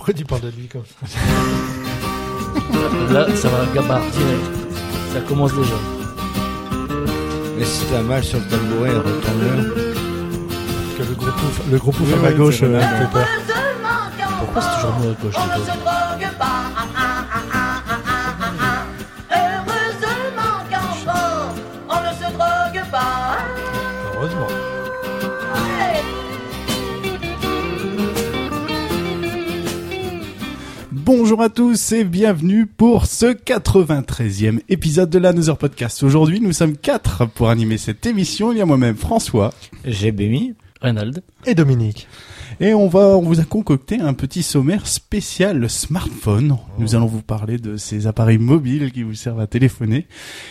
Pourquoi tu parles de lui comme ça? Là, ça va gabar direct. Ça commence déjà. Mais si t'as mal sur le tabouret, retourne-le. Que le gros pouf à ma gauche fait peur. Pourquoi c'est toujours moi à gauche On ne se drogue pas. Heureusement qu'en sport, on ne se drogue pas. Heureusement. Bonjour à tous et bienvenue pour ce 93e épisode de l'Another Podcast. Aujourd'hui, nous sommes 4 pour animer cette émission. Il y a moi-même François, J'ai bémi. Reynald. Et Dominique. et on vous a concocté un petit sommaire spécial smartphone. Nous allons vous parler de ces appareils mobiles qui vous servent à téléphoner.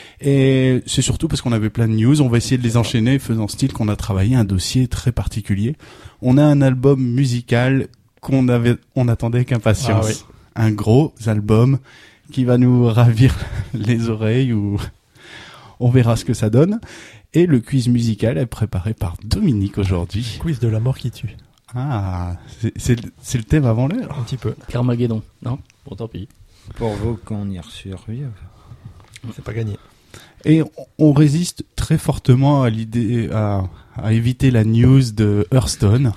Et c'est surtout parce qu'on avait plein de news. On va essayer de les enchaîner, faisant style qu'on a travaillé un dossier très particulier. On a un album musical qu'on attendait avec impatience. Ah oui. Un gros album qui va nous ravir les oreilles, ou on verra ce que ça donne. Et le quiz musical est préparé par Dominique aujourd'hui. Quiz de la mort qui tue. Ah, c'est le thème avant l'heure. Un petit peu. Carmageddon. Non? Bon, tant pis. Pour vous qu'on y survive. C'est pas gagné. Et on résiste très fortement à l'idée, à éviter la news de Hearthstone.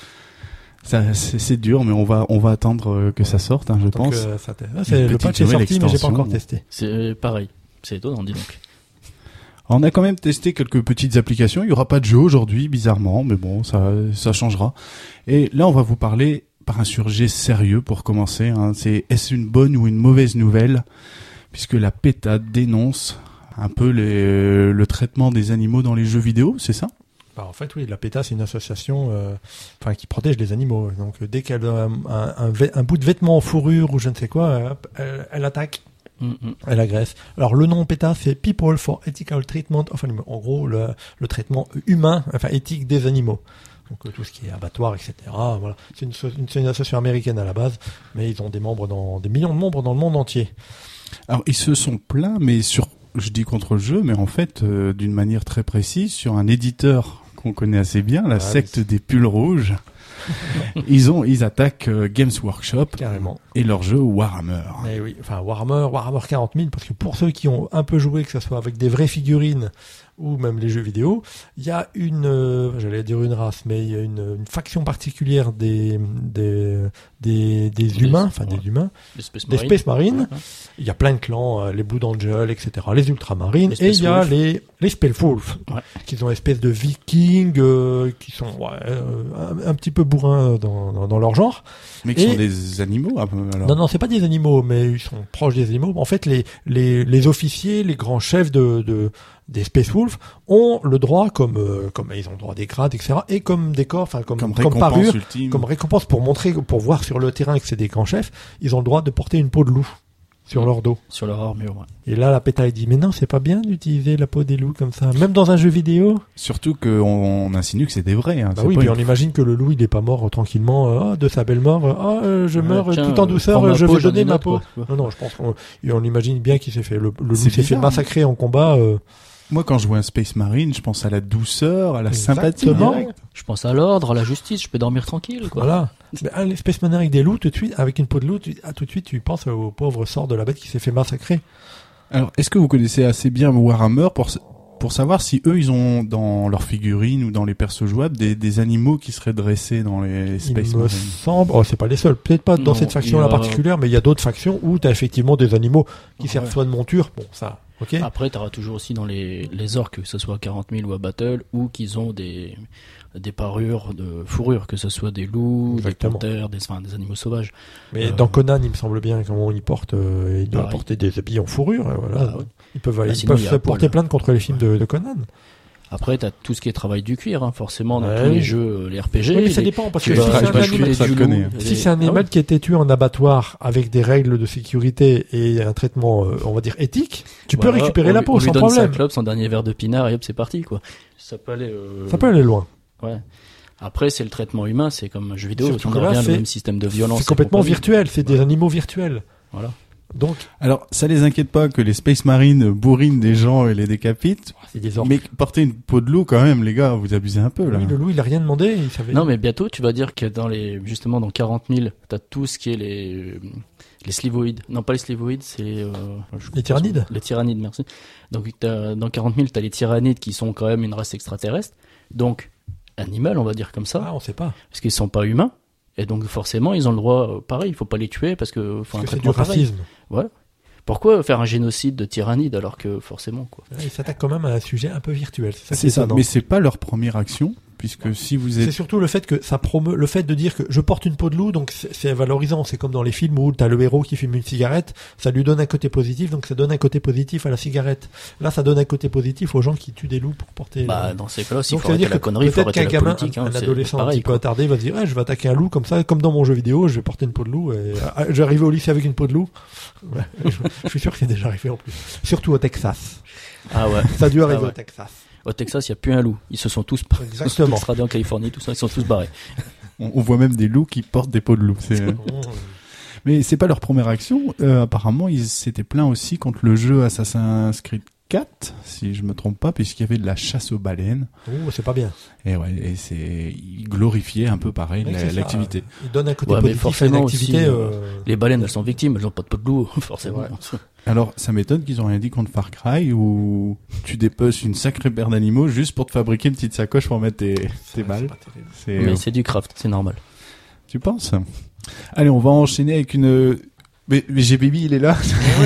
Ça, c'est dur, mais on va attendre que ça sorte, je pense. C'est le patch est sorti, mais j'ai pas encore testé. C'est pareil. C'est étonnant, dis donc. On a quand même testé quelques petites applications. Il y aura pas de jeu aujourd'hui, bizarrement, mais bon, ça changera. Et là, on va vous parler par un sujet sérieux pour commencer. Est-ce une bonne ou une mauvaise nouvelle, puisque la PETA dénonce un peu le traitement des animaux dans les jeux vidéo, c'est ça? En fait, oui, la PETA, c'est une association qui protège les animaux. Donc, dès qu'elle a un bout de vêtement en fourrure ou je ne sais quoi, hop, elle attaque. Elle agresse. Alors, le nom PETA, c'est People for Ethical Treatment of Animals. En gros, le traitement humain, éthique des animaux. Donc, tout ce qui est abattoir, etc. Voilà. C'est une association américaine à la base, mais ils ont des millions de membres dans le monde entier. Alors, ils se sont plaints, mais je dis contre le jeu, mais en fait, d'une manière très précise, sur un éditeur qu'on connaît assez bien, la secte des pulls rouges. Ils attaquent Games Workshop. Carrément. Et leur jeu Warhammer. Et oui, Warhammer 40 000, parce que pour ceux qui ont un peu joué, que ce soit avec des vraies figurines ou même les jeux vidéo, il y a j'allais dire une race, mais il y a une faction particulière des humains, des humains, des Space Marines. Ouais. Il y a plein de clans, les Blue Angels, etc., les Ultramarines, et il y a les Spellwolf, qui sont une espèce de vikings, qui sont un petit peu bourrins dans leur genre. Mais qui sont des animaux, alors. Non, c'est pas des animaux, mais ils sont proches des animaux. En fait, les officiers, les grands chefs des Space Wolf ont le droit, comme ils ont le droit des grades, etc., et comme décor, comme parure, ultime. Comme récompense pour voir sur le terrain que c'est des grands chefs, ils ont le droit de porter une peau de loup sur leur dos. Sur leur armure, ouais. Et là, la PETA dit, mais non, c'est pas bien d'utiliser la peau des loups comme ça, même dans un jeu vidéo. Surtout qu'on insinue que c'est des vrais. Oui, puis on imagine que le loup, il est pas mort tranquillement, de sa belle mort, je meurs tout en douceur, je vais donner ma peau. Non, je pense qu'on imagine bien qu'il s'est fait, le loup s'est fait massacrer en combat. Moi, quand je vois un Space Marine, je pense à la douceur, à la sympathie. Je pense à l'ordre, à la justice, je peux dormir tranquille, quoi. Voilà. Mais les Space Marine avec des loups, tout de suite, avec une peau de loup, tout de suite, tu penses au pauvre sort de la bête qui s'est fait massacrer. Alors, est-ce que vous connaissez assez bien Warhammer pour savoir si eux, ils ont dans leurs figurines ou dans les persos jouables des animaux qui seraient dressés dans les Space Marine? Il me semble, c'est pas les seuls, peut-être pas dans cette faction-là particulière, mais il y a d'autres factions où t'as effectivement des animaux qui servent soit de monture, bon, ça... Okay. Après, t'auras toujours aussi dans les orques, que ce soit à 40 000 ou à Battle, ou qu'ils ont des parures de fourrure, que ce soit des loups, des panthères, des animaux sauvages. Mais dans Conan, il me semble bien comment ils doivent porter des habits en fourrure. Voilà. Ils peuvent se porter plainte contre les films de Conan. Après, t'as tout ce qui est travail du cuir, forcément, dans tous les jeux, les RPG. Oui, mais ça dépend, parce que si c'est un animal qui a été tué en abattoir avec des règles de sécurité et un traitement, on va dire, éthique, tu peux récupérer la peau sans problème. On lui donne 5 clopes, son dernier verre de pinard, et hop, c'est parti, quoi. Ça peut aller loin. Ouais. Après, c'est le traitement humain, c'est comme un jeu vidéo, on revient le même système de violence. C'est complètement virtuel, c'est des animaux virtuels. Voilà. Donc, Alors, ça les inquiète pas que les Space Marines bourrinent des gens et les décapitent. c'est des orques. Mais porter une peau de loup quand même, les gars, vous abusez un peu là. Oui, le loup, il a rien demandé, il savait. Non, mais bientôt, tu vas dire que justement, dans 40 000, t'as tout ce qui est les slivoïdes. Non, pas les slivoïdes, c'est Les tyrannides. Les tyrannides, merci. Donc, dans 40 000, t'as les tyrannides qui sont quand même une race extraterrestre. Donc, animal, on va dire comme ça. Ah, on sait pas. Parce qu'ils sont pas humains. Et donc, forcément, ils ont le droit, pareil, il faut pas les tuer parce que faut un Parce que c'est du traitement pareil. racisme. Voilà. Pourquoi faire un génocide de tyrannides alors que forcément, quoi. Ils s'attaquent quand même à un sujet un peu virtuel. C'est ça, qui C'est est ça, étonnant. mais c'est pas leur première action, puisque si vous C'est êtes... surtout le fait que ça promeut, le fait de dire que je porte une peau de loup, donc c'est valorisant. C'est comme dans les films où t'as le héros qui fume une cigarette, ça lui donne un côté positif, donc ça donne un côté positif à la cigarette. Là, ça donne un côté positif aux gens qui tuent des loups pour porter. Bah, dans ces cas-là, s'il donc faut ça veut arrêter dire la que connerie, il faut peut-être arrêter qu'un la gamin, politique, un c'est adolescent un pareil, petit peu quoi. attardé va se dire, je vais attaquer un loup comme ça, comme dans mon jeu vidéo, je vais porter une peau de loup et je vais arriver au lycée avec une peau de loup. Ouais, je suis sûr que c'est déjà arrivé en plus. Surtout au Texas. Ah ouais. Ça a dû arriver Ah ouais. au Texas. Au Texas, il n'y a plus un loup. Ils se sont tous Exactement. radés en Californie, tout ça, ils sont tous barrés. On voit même des loups qui portent des peaux de loup. Mais c'est pas leur première action. Apparemment, ils s'étaient plaints aussi contre le jeu Assassin's Creed 4, si je me trompe pas, puisqu'il y avait de la chasse aux baleines. Oh, c'est pas bien. Et ouais, et ils glorifiaient un peu pareil Ouais, c'est ça. l'activité. Il donne un côté Ouais, mais positif à une forcément activité. aussi, les baleines, elles sont victimes, elles n'ont pas de peau de loup, forcément. Ouais. Alors, ça m'étonne qu'ils ont rien dit contre Far Cry, où tu dépeces une sacrée paire d'animaux juste pour te fabriquer une petite sacoche pour mettre tes balles. pas terrible. C'est, Mais c'est du craft, c'est normal. tu penses? Allez, on va enchaîner avec une... Mais G-Baby, il est là.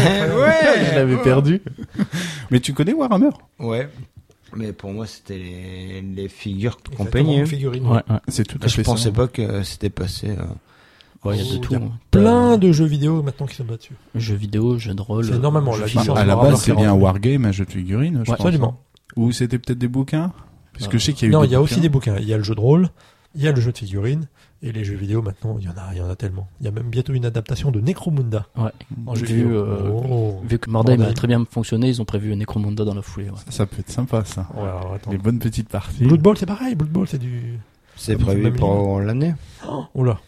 Je l'avais perdu. Mais tu connais Warhammer? Ouais. Mais pour moi, c'était les figures qu'on Exactement, peignait. figurines. Ouais, ouais. C'est tout à Je fait ça. pensais pas que c'était passé. Ouais, il y a de Oh, tout. il y a hein. Plein de jeux vidéo maintenant qui sont là-dessus. Jeux vidéo, jeux de rôle. C'est énormément, jeux la vidéo. licence. À la Warhammer, base, c'est c'est bien un rendu. wargame, un jeu de figurines, je pense. Absolument. Ou c'était peut-être des bouquins? Parce que je sais qu'il y a eu Non, des il y a bouquins. aussi des bouquins. Il y a le jeu de rôle, il y a le jeu de figurines, et les jeux vidéo maintenant, il y en a tellement. Il y a même bientôt une adaptation de Necromunda Ouais. en jeu Vu, vidéo. Vu que Mordheim Mordheim. a très bien fonctionné, ils ont prévu Necromunda dans la foulée. Ouais. Ça peut être sympa, ça. Ouais, alors, attends. Les bonnes petites parties. Blood Bowl, c'est pareil. Blood Bowl, c'est du. C'est Comme prévu même pour l'année. Oh là.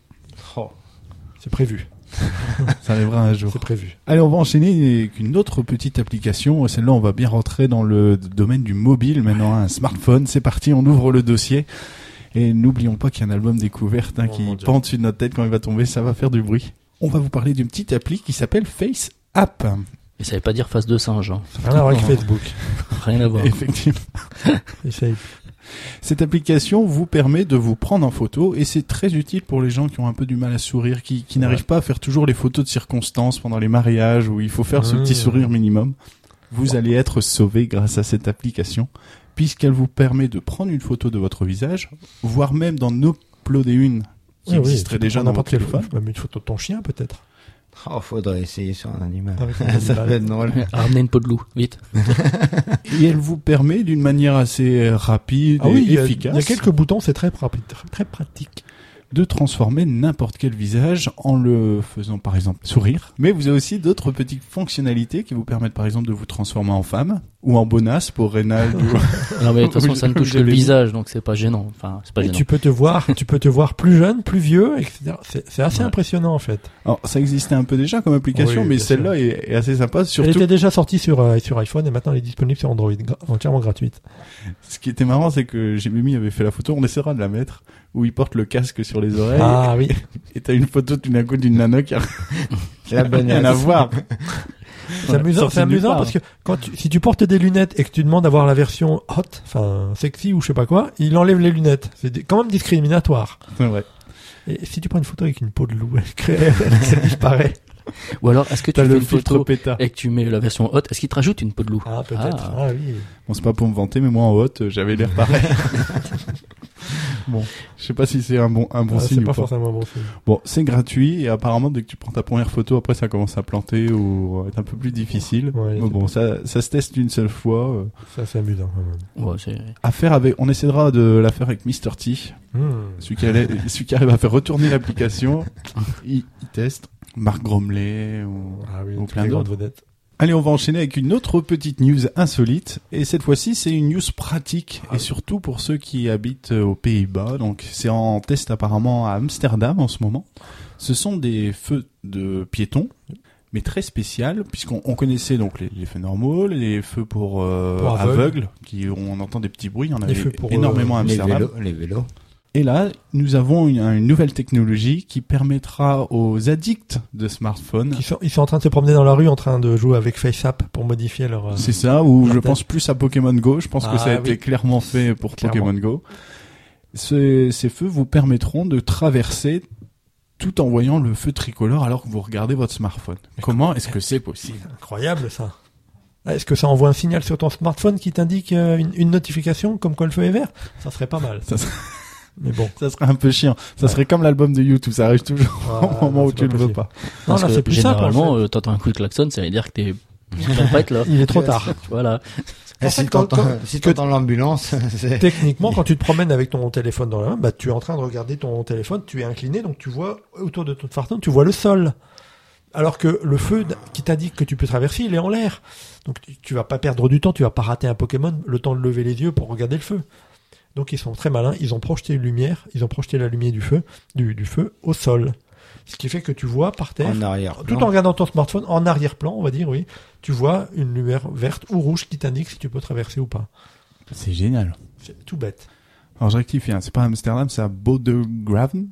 C'est prévu. Ça arrivera un jour. C'est prévu. Allez, on va enchaîner avec une autre petite application. Celle-là, on va bien rentrer dans le domaine du mobile. Maintenant, un smartphone. C'est parti, on ouvre le dossier. Et n'oublions pas qu'il y a un album découverte Oh, qui mon Dieu. pend dessus de notre tête quand il va tomber. Ça va faire du bruit. On va vous parler d'une petite appli qui s'appelle Face App. Et ça veut pas dire face de singe. Hein. Rien à voir avec Facebook. Rien à voir. Effectivement. Essaye. Cette application vous permet de vous prendre en photo et c'est très utile pour les gens qui ont un peu du mal à sourire, qui n'arrivent pas à faire toujours les photos de circonstances pendant les mariages où il faut faire ce petit sourire minimum. Vous allez être sauvé grâce à cette application puisqu'elle vous permet de prendre une photo de votre visage, voire même d'en uploader une qui existerait déjà dans votre téléphone. Même une photo de ton chien, peut-être. Oh, faudrait essayer sur un animal. Avec un Ça animal. peut être drôle. Ramenez une peau de loup, vite. Et elle vous permet d'une manière assez rapide Ah oui, et il y efficace a quelques boutons, c'est très pratique. de transformer n'importe quel visage en le faisant par exemple sourire. Mais vous avez aussi d'autres petites fonctionnalités qui vous permettent par exemple de vous transformer en femme ou en bonasse pour Reynald ou... Non mais de toute façon Oui, ça ne touche que j'avais le dit. visage donc c'est pas gênant. Enfin c'est pas Et gênant. tu peux te voir plus jeune, plus vieux, etc. C'est assez Ouais. impressionnant, en fait. Alors ça existait un peu déjà comme application Oui, mais bien celle-là est assez sympa, Elle surtout était déjà sortie sur iPhone et maintenant elle est disponible sur Android, entièrement gratuite. ce qui était marrant c'est que Jérémy avait fait la photo, on essaiera de la mettre, où il porte le casque sur les oreilles Ah oui. et t'as une photo tout d'un coup d'une nana qui a La bonne rien à voir. C'est amusant, sorti c'est de nulle amusant part. parce que si tu portes des lunettes et que tu demandes d'avoir la version hot, enfin sexy ou je sais pas quoi, il enlève les lunettes. C'est quand même discriminatoire. C'est vrai. Et si tu prends une photo avec une peau de loup, elle disparaît. Ou alors est-ce que tu T'as fais le une filtre photo pétard. et que tu mets la version haute, est-ce qu'il te rajoute une peau de loup? Ah peut-être. Ah. Ah oui. Bon, c'est pas pour me vanter, mais moi en haute, j'avais l'air pareil. Bon, je sais pas si c'est un bon Ah, signe c'est ou pas pas. forcément un bon signe. Bon, c'est gratuit et apparemment dès que tu prends ta première photo, après ça commence à planter ou être un peu plus difficile. Ouais, Mais bon, ça se teste une seule fois. C'est assez amusant quand même. Ouais, c'est... À faire avec, on essaiera de la faire avec Mr. T, celui qui arrive à faire retourner l'application. Il teste. Marc Gromley ou Ah oui, Ou toutes plein les grandes d'autres. vedettes. Allez, on va enchaîner avec une autre petite news insolite. Et cette fois-ci, c'est une news pratique. Et surtout pour ceux qui habitent aux Pays-Bas. Donc, c'est en test apparemment à Amsterdam en ce moment. Ce sont des feux de piétons. mais très spécial, puisqu'on connaissait donc les feux normaux, les feux pour aveugles, on entend des petits bruits, il y en avait énormément à Amsterdam. Les vélos. Et là, nous avons une nouvelle technologie qui permettra aux addicts de smartphones... Ils sont en train de se promener dans la rue, en train de jouer avec FaceApp pour modifier leur... C'est ça, ou je pense plus à Pokémon Go, je pense que ça a été clairement fait pour Pokémon Go. Ces feux vous permettront de traverser tout en voyant le feu tricolore alors que vous regardez votre smartphone. Comment est-ce que c'est possible ? C'est incroyable ça. Est-ce que ça envoie un signal sur ton smartphone qui t'indique une notification comme quoi le feu est vert ? Ça serait pas mal. Mais bon. Ça serait un peu chiant. Ça serait comme l'album de YouTube, ça arrive toujours au moment où tu le veux pas. Non, là, c'est plus généralement, simple, t'entends un coup de klaxon, ça veut dire que tu vas pas être là. Il est trop tard. Voilà. Si t'entends l'ambulance, c'est... Techniquement, quand tu te promènes avec ton téléphone dans la main, tu es en train de regarder ton téléphone, tu es incliné, donc tu vois autour de ton smartphone, tu vois le sol. Alors que le feu qui t'indique que tu peux traverser, il est en l'air. Donc tu vas pas perdre du temps, tu vas pas rater un Pokémon, le temps de lever les yeux pour regarder le feu. Donc ils sont très malins, ils ont projeté une lumière, ils ont projeté la lumière du feu au sol. Ce qui fait que tu vois par terre, tout en regardant ton smartphone, en arrière-plan, on va dire, oui, tu vois une lumière verte ou rouge qui t'indique si tu peux traverser ou pas. C'est génial. C'est tout bête. Alors je rectifie, c'est pas à Amsterdam, c'est à Bodegraven.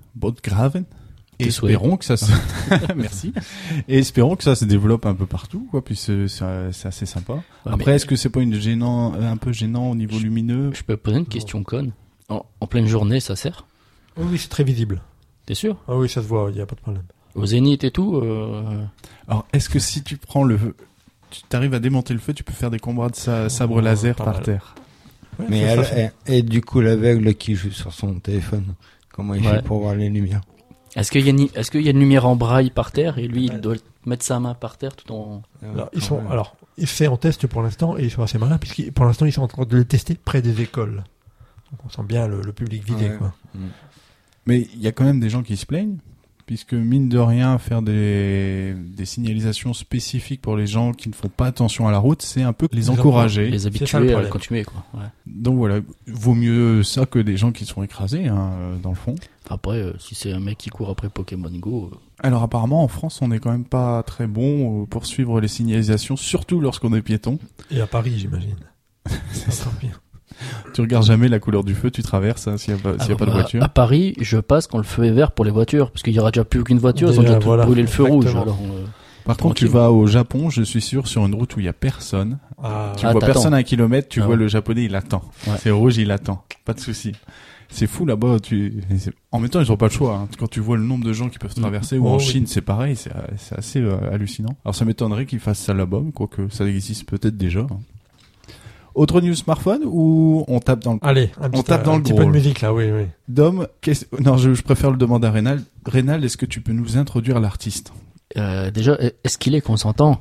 Et espérons que ça se... Merci. Et espérons que ça se développe un peu partout, quoi, puis c'est assez sympa. Ouais, après, est-ce que c'est pas un peu gênant au niveau lumineux? Je peux poser une question conne. En pleine journée, ça sert? Oui, c'est très visible. T'es sûr? Ah oui, ça se voit, il y a pas de problème. Au zénith et tout, Alors, est-ce que si tu prends tu t'arrives à démonter le feu, tu peux faire des combats de sabre laser par terre? Ouais, mais et du coup, l'aveugle qui joue sur son téléphone, comment il fait pour voir les lumières? Est-ce qu'il y a une lumière en braille par terre et lui il doit mettre sa main par terre tout en... Alors, il fait en test pour l'instant et ils sont assez malins puisque pour l'instant ils sont en train de le tester près des écoles. Donc on sent bien le public vidé, quoi. Mais il y a quand même des gens qui se plaignent, puisque mine de rien, faire des signalisations spécifiques pour les gens qui ne font pas attention à la route, c'est un peu les encourager. Les habituer à continuer, quoi. Ouais. Donc voilà, vaut mieux ça que des gens qui sont écrasés, dans le fond. Après, si c'est un mec qui court après Pokémon Go... Alors apparemment, en France, on n'est quand même pas très bon pour suivre les signalisations, surtout lorsqu'on est piéton. Et à Paris, j'imagine. C'est ça. Tu regardes jamais la couleur du feu, tu traverses s'il y a pas de voiture. À Paris, je passe quand le feu est vert pour les voitures, parce qu'il y aura déjà plus aucune voiture, ils ont déjà brûlé le feu rouge. Alors, par contre, tu vas au Japon, je suis sûr, sur une route où il y a personne. Tu vois personne à 1 kilomètre, tu vois le japonais, il attend. Ouais. C'est rouge, il attend. Pas de souci. C'est fou là-bas. En même temps, ils ont pas le choix. Quand tu vois le nombre de gens qui peuvent traverser, ou en Chine, c'est pareil. C'est assez hallucinant. Alors, ça m'étonnerait qu'ils fassent ça là-bas, quoique ça existe peut-être déjà. Autre news smartphone ou on tape dans le... Allez, un petit peu de musique là, oui. Dom, non, je préfère le demander à Rénal. Rénal, est-ce que tu peux nous introduire l'artiste? Déjà, est-ce qu'il est consentant?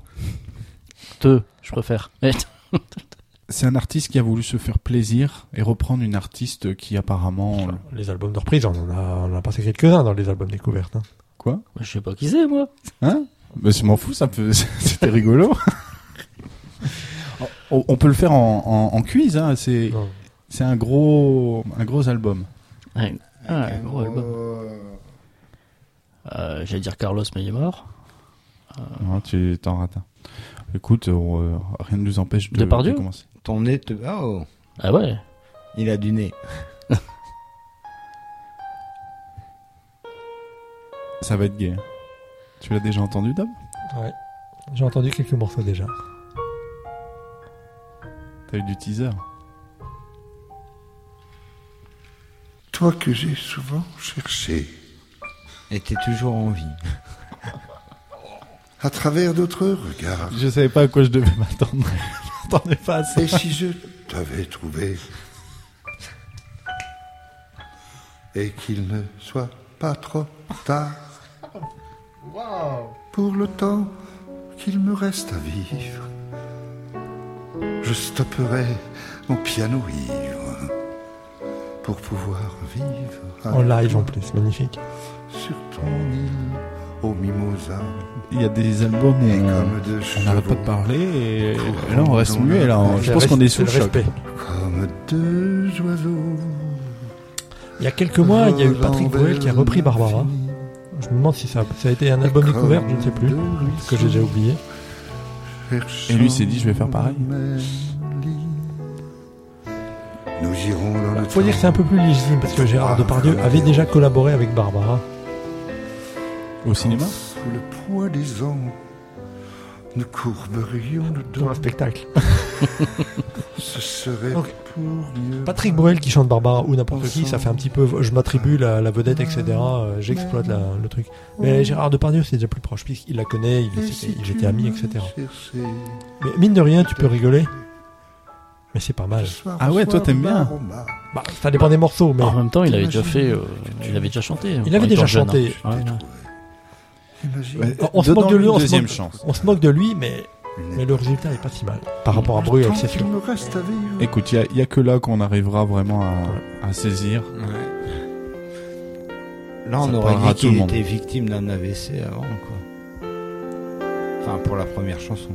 Je préfère. C'est un artiste qui a voulu se faire plaisir et reprendre une artiste qui apparemment... Les albums de reprise, on en a passé quelques-uns dans les albums découvertes. Hein. Quoi? Je sais pas qui c'est, moi. Hein? Mais je m'en fous, c'était rigolo. On peut le faire en quiz, hein. C'est un gros album. Un gros album. J'allais dire Carlos, mais il est mort. Non, tu t'en rates. Écoute, rien ne nous empêche de commencer. Ton nez Ah ouais. Il a du nez. Ça va être gay. Tu l'as déjà entendu, Dom? Ouais. J'ai entendu quelques morceaux déjà. T'as eu du teaser. Toi que j'ai souvent cherché. Et t'es toujours en vie. À travers d'autres regards. Je savais pas à quoi je devais m'attendre. Je m'attendais pas à ça. Et si je t'avais trouvé. Et qu'il ne soit pas trop tard. Pour le temps qu'il me reste à vivre. Je stopperai mon piano ivre pour pouvoir vivre en live en plus, magnifique. Sur ton île au mimosa. Il y a des albums où on n'arrête pas de parler et là on reste muet. Je pense qu'on est sous le choc. Comme deux oiseaux. Il y a quelques mois, il y a eu Patrick Bruel qui a repris Barbara. Je me demande si ça a été un album découvert, je ne sais plus, que j'ai déjà oublié. Et lui s'est dit, je vais faire pareil. Nous irons dans le Faut dire que c'est un peu plus légitime parce que Gérard Depardieu avait déjà collaboré avec Barbara. Au cinéma ? Sous le poids des ans, nous courberions le dos. Dans un spectacle. Ce serait Donc, pour mieux. Patrick Bruel qui chante Barbara ou n'importe qui, ça fait un petit peu je m'attribue la vedette, etc. J'exploite le truc. Mais Gérard Depardieu c'est déjà plus proche puisqu'il la connaît, ils étaient amis, etc. Mais mine de rien, tu peux rigoler. Mais c'est pas mal. Ah ouais, toi t'aimes bien. Bah, ça dépend des morceaux, mais En même temps, il avait déjà fait, il avait déjà chanté. il avait déjà chanté. Ouais, On se moque de lui, deuxième chance. on se moque de lui, mais le résultat est pas si mal par rapport à Bruel, c'est sûr. Écoute, il y a que là qu'on arrivera vraiment à saisir. Là, on Ça aurait parlera à dit tout le qu'il monde. était victime d'un AVC avant, quoi. Enfin, pour la première chanson.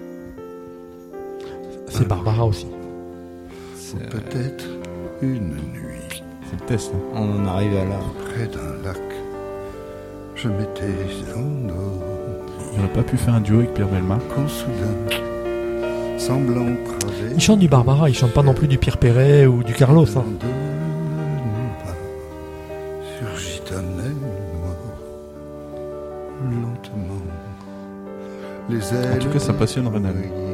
C'est Barbara aussi. Peut-être une nuit, C'est le test. Hein. On en arrive à là. près d'un lac, je m'étais endormi. Il aurait pas pu faire un duo avec Pierre Bellemare. Quand soudain, semblant traver. Il chante du Barbara, il chante pas non plus du Pierre Perret ou du Carlos. Hein. De non pas surgit un aile noire, lentement. Les ailes. En tout cas, ça passionne Renan.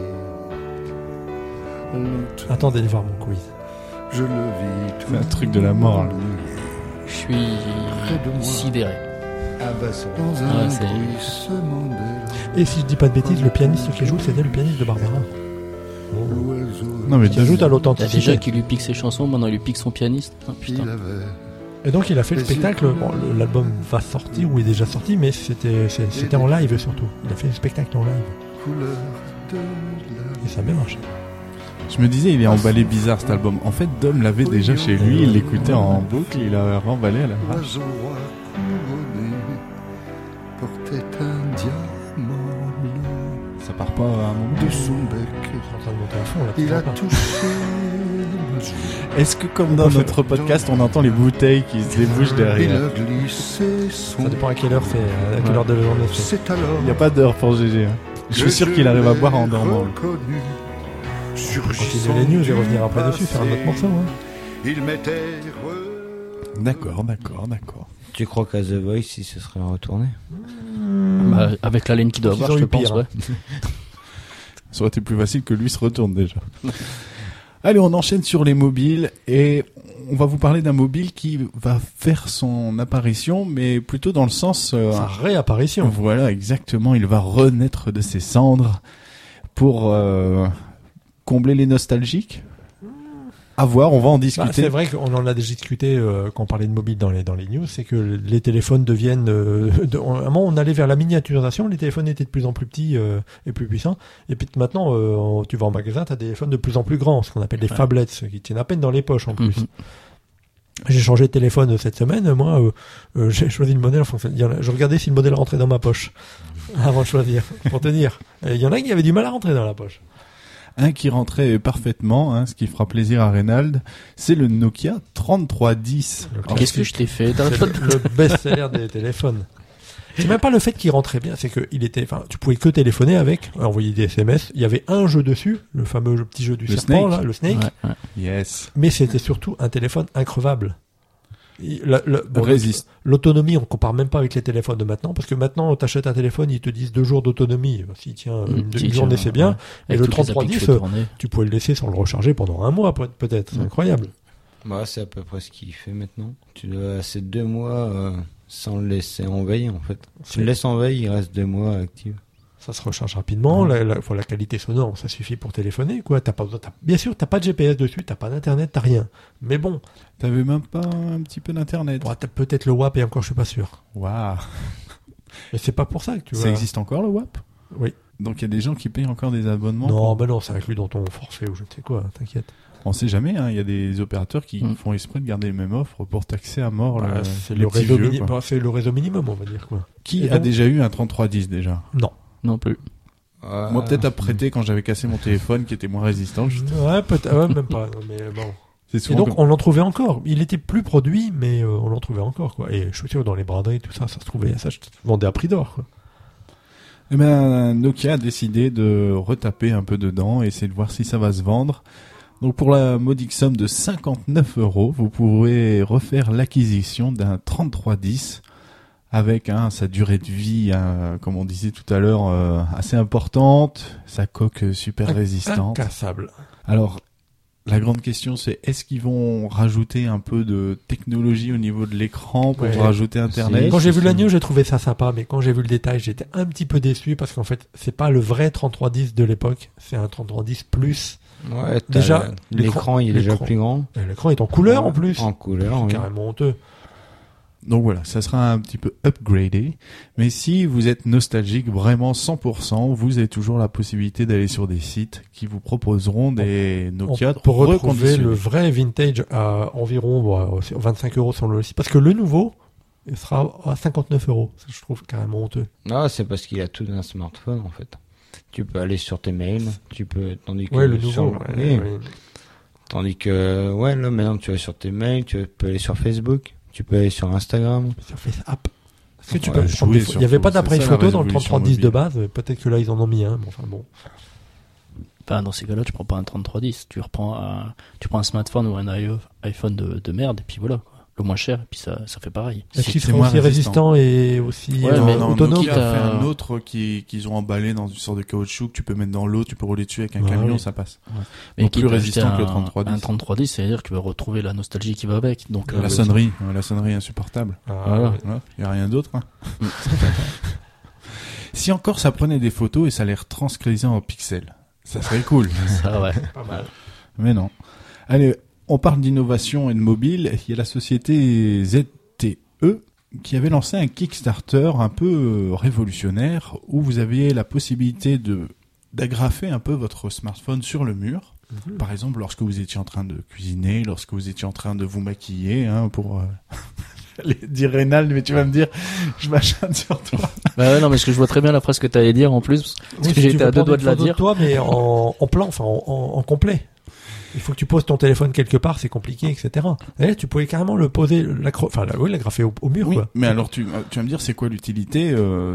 Lentement, Attendez de voir mon quiz. je le vis tout. C'est un truc de la mort, là. Je suis sidéré. Ah bah, c'est vrai. Dans un Ouais, c'est- bruissement d'ailes, Et si je dis pas de bêtises, le pianiste qui joue, c'était le pianiste de Barbara. l'oiseau. Non, mais Qui ajoute à Il y a déjà l'authenticité. qui lui pique ses chansons, maintenant il lui pique son pianiste. Ah, Il putain. avait Et donc il a fait le spectacle. Bon, l'album va sortir ou est déjà sorti, mais c'était en live surtout. Il a fait le spectacle en live couleur de et ça a bien marché. Je me disais, il est emballé bizarre cet album. En fait, Dom l'avait déjà chez lui, il l'écoutait en boucle, il l'a remballé à la la. fin. L'oiseau roi couronné portait un diamant bleu Ça part pas à un moment. de son bec. Je suis en train de monter à fond là. Il a tu vois pas. touché le jour. Est-ce que comme dans notre podcast, on entend les bouteilles qui se débouchent Il derrière? a glissé son. Ça dépend à quelle heure c'est, à quelle heure de la journée c'est. C'est alors. Il n'y a pas d'heure pour GG. Hein. Je suis sûr qu'il arrive à boire en dormant. Reconnu, Continuer les news et revenir après dessus, faire un autre morceau. Hein. Il m'était D'accord. Tu crois qu'à The Voice, il se serait retourné? Bah, avec la laine qu'il doit Ils avoir, ont je eu pense, pire, ouais. Ça aurait été plus facile que lui se retourne déjà. Allez, on enchaîne sur les mobiles et on va vous parler d'un mobile qui va faire son apparition, mais plutôt dans le sens... Sa réapparition. Voilà, exactement. Il va renaître de ses cendres pour combler les nostalgiques. À voir, on va en discuter. Bah, c'est vrai qu'on en a déjà discuté quand on parlait de mobile dans les news, c'est que les téléphones deviennent... à un moment, on allait vers la miniaturisation, les téléphones étaient de plus en plus petits et plus puissants, et puis maintenant, tu vas en magasin, tu as des téléphones de plus en plus grands, ce qu'on appelle des phablettes, qui tiennent à peine dans les poches en plus. J'ai changé de téléphone cette semaine, moi, j'ai choisi le modèle en fonction... Je regardais si le modèle rentrait dans ma poche, avant de choisir, pour te dire. Il y en a qui avaient du mal à rentrer dans la poche. Un qui rentrait parfaitement, ce qui fera plaisir à Reynald, c'est le Nokia 3310. Qu'est-ce que je t'ai fait? C'est le best-seller des téléphones. C'est même pas le fait qu'il rentrait bien, c'est que il était, enfin, tu pouvais que téléphoner avec, envoyer des SMS. Il y avait un jeu dessus, le fameux petit jeu du Le serpent, Snake. là, le Snake. Ouais. Yes. Mais c'était surtout un téléphone increvable. Résiste. L'autonomie, on compare même pas avec les téléphones de maintenant, parce que maintenant, t'achètes un téléphone, ils te disent 2 jours d'autonomie. S'il tient une journée, c'est bien. Et le 3310, tu pouvais le laisser sans le recharger pendant un mois, peut-être. C'est incroyable. Bah, c'est à peu près ce qu'il fait maintenant. Tu dois passer 2 mois sans le laisser en veille, en fait. Tu le laisses en veille, il reste 2 mois actif. Ça se recharge rapidement. La qualité sonore, ça suffit pour téléphoner, quoi. T'as pas besoin, bien sûr, t'as pas de GPS dessus, t'as pas d'internet, t'as rien. Mais bon. T'avais même pas un petit peu d'internet. Bon, t'as peut-être le WAP et encore, je suis pas sûr. Waouh. Mais c'est pas pour ça que tu vois. Ça existe encore le WAP? Oui. Donc il y a des gens qui payent encore des abonnements? Non, ben non, c'est inclus dans ton forfait ou je ne sais quoi, t'inquiète. On sait jamais, il y a des opérateurs qui font exprès de garder les mêmes offres pour taxer à mort c'est les le petits réseau vieux, quoi. c'est le réseau minimum, on va dire, quoi. Qui a déjà eu un 3310 déjà? Non. Non plus. Moi peut-être à prêter quand j'avais cassé mon téléphone qui était moins résistant. Ouais, peut-être, ouais, même pas, non, mais bon. C'est Et souvent donc, on l'en trouvait encore. Il était plus produit, mais on l'en trouvait encore, quoi. Et je suis sûr, dans les braderies, tout ça, ça se vendait à prix d'or, quoi. Eh ben, Nokia a décidé de retaper un peu dedans et essayer de voir si ça va se vendre. Donc pour la modique somme de 59 €, vous pourrez refaire l'acquisition d'un 3310 avec sa durée de vie, comme on disait tout à l'heure, assez importante, sa coque super résistante. Incassable. Alors, la grande question c'est, est-ce qu'ils vont rajouter un peu de technologie au niveau de l'écran pour rajouter Internet? Quand j'ai vu la news, j'ai trouvé ça sympa, mais quand j'ai vu le détail, j'étais un petit peu déçu parce qu'en fait, c'est pas le vrai 3310 de l'époque, c'est un 3310 plus. Ouais, déjà, l'écran il est déjà plus grand. Et l'écran est en couleur en plus. En couleur, c'est oui. carrément honteux. Donc voilà, ça sera un petit peu upgradé. Mais si vous êtes nostalgique vraiment 100%, vous avez toujours la possibilité d'aller sur des sites qui vous proposeront des Nokia pour retrouver reconditionnés. le vrai vintage à environ 25 € sur le site. Parce que le nouveau, il sera à 59 €. Ça, je trouve carrément honteux. Ah, c'est parce qu'il a tout d'un smartphone en fait. Tu peux aller sur tes mails, tandis que Le nouveau. Tandis que là maintenant tu vas sur tes mails, tu peux aller sur Facebook, tu peux aller sur Instagram. Sur FaceApp. Est-ce que tu Ouais, peux jouer prendre des surtout, Il n'y avait pas d'appareil c'est ça, la photo dans le résolution 3310 de mobile. base. Peut-être que là, ils en ont mis un. Bon. Enfin, dans ces cas-là, tu prends pas un 3310, tu prends un smartphone ou un iPhone de merde, et puis voilà, quoi. Le moins cher, et puis ça fait pareil. Est-ce qu'il c'est sera moins aussi résistant et aussi Ouais, mais autonome? Nokia a fait un autre qu'ils ont emballé dans une sorte de caoutchouc que tu peux mettre dans l'eau, tu peux rouler dessus avec un camion, ça passe. Mais Donc qui plus t'a résistant acheté que le 3310. Un 3310, c'est-à-dire que tu vas retrouver la nostalgie qui va avec. Donc, La sonnerie insupportable. Voilà. Il n'y a rien d'autre. Si encore ça prenait des photos et ça les retranscrivait en pixels, ça serait cool. Ça, ouais. Pas mal. Mais non. Allez, on parle d'innovation et de mobile. Il y a la société ZTE qui avait lancé un Kickstarter un peu révolutionnaire où vous aviez la possibilité d'agrafer un peu votre smartphone sur le mur. Par exemple, lorsque vous étiez en train de cuisiner, lorsque vous étiez en train de vous maquiller, pour... J'allais dire Reynald, mais tu vas me dire, je m'acharne sur toi. Bah ouais, non, mais je vois très bien la phrase que t'allais dire en plus, parce que Si j'ai tu été veux à deux prendre doigts une de la photo dire. toi, mais en plan, enfin en complet. Il faut que tu poses ton téléphone quelque part, c'est compliqué, etc. Et là, tu pouvais carrément le poser, l'agrafer au mur, Oui, quoi. mais alors tu vas me dire, c'est quoi l'utilité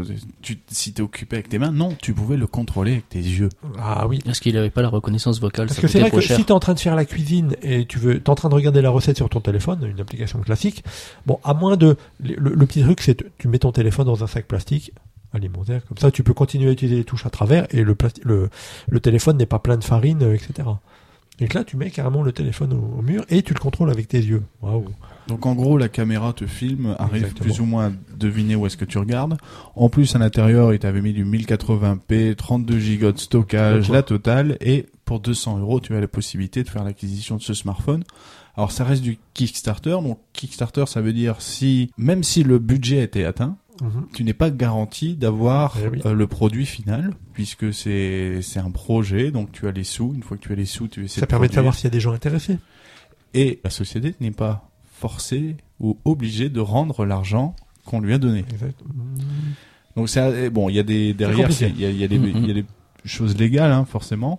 si t'es occupé avec tes mains? Non, tu pouvais le contrôler avec tes yeux. Ah oui. Est-ce qu'il avait pas la reconnaissance vocale? Parce Ça que c'est coûtait vrai trop que cher. si t'es en train de faire la cuisine et t'es en train de regarder la recette sur ton téléphone, une application classique, bon, à moins le petit truc, c'est tu mets ton téléphone dans un sac plastique alimentaire, comme ça tu peux continuer à utiliser les touches à travers et le téléphone n'est pas plein de farine, etc. Et que là, tu mets carrément le téléphone au mur et tu le contrôles avec tes yeux. Waouh. Donc en gros, la caméra te filme, arrive Exactement. plus ou moins à deviner où est-ce que tu regardes. En plus, à l'intérieur, il t'avait mis du 1080p, 32 Go de stockage, la totale, et pour 200 €, tu as la possibilité de faire l'acquisition de ce smartphone. Alors ça reste du Kickstarter, donc Kickstarter, ça veut dire même si le budget a été atteint, tu n'es pas garanti d'avoir le produit final, puisque c'est un projet, donc tu as les sous. Une fois que tu as les sous, tu essaies Ça permet de savoir s'il y a des gens intéressés. Et la société n'est pas forcée ou obligée de rendre l'argent qu'on lui a donné. Exact. Donc il y a derrière, compliqué. il y a des choses légales, forcément.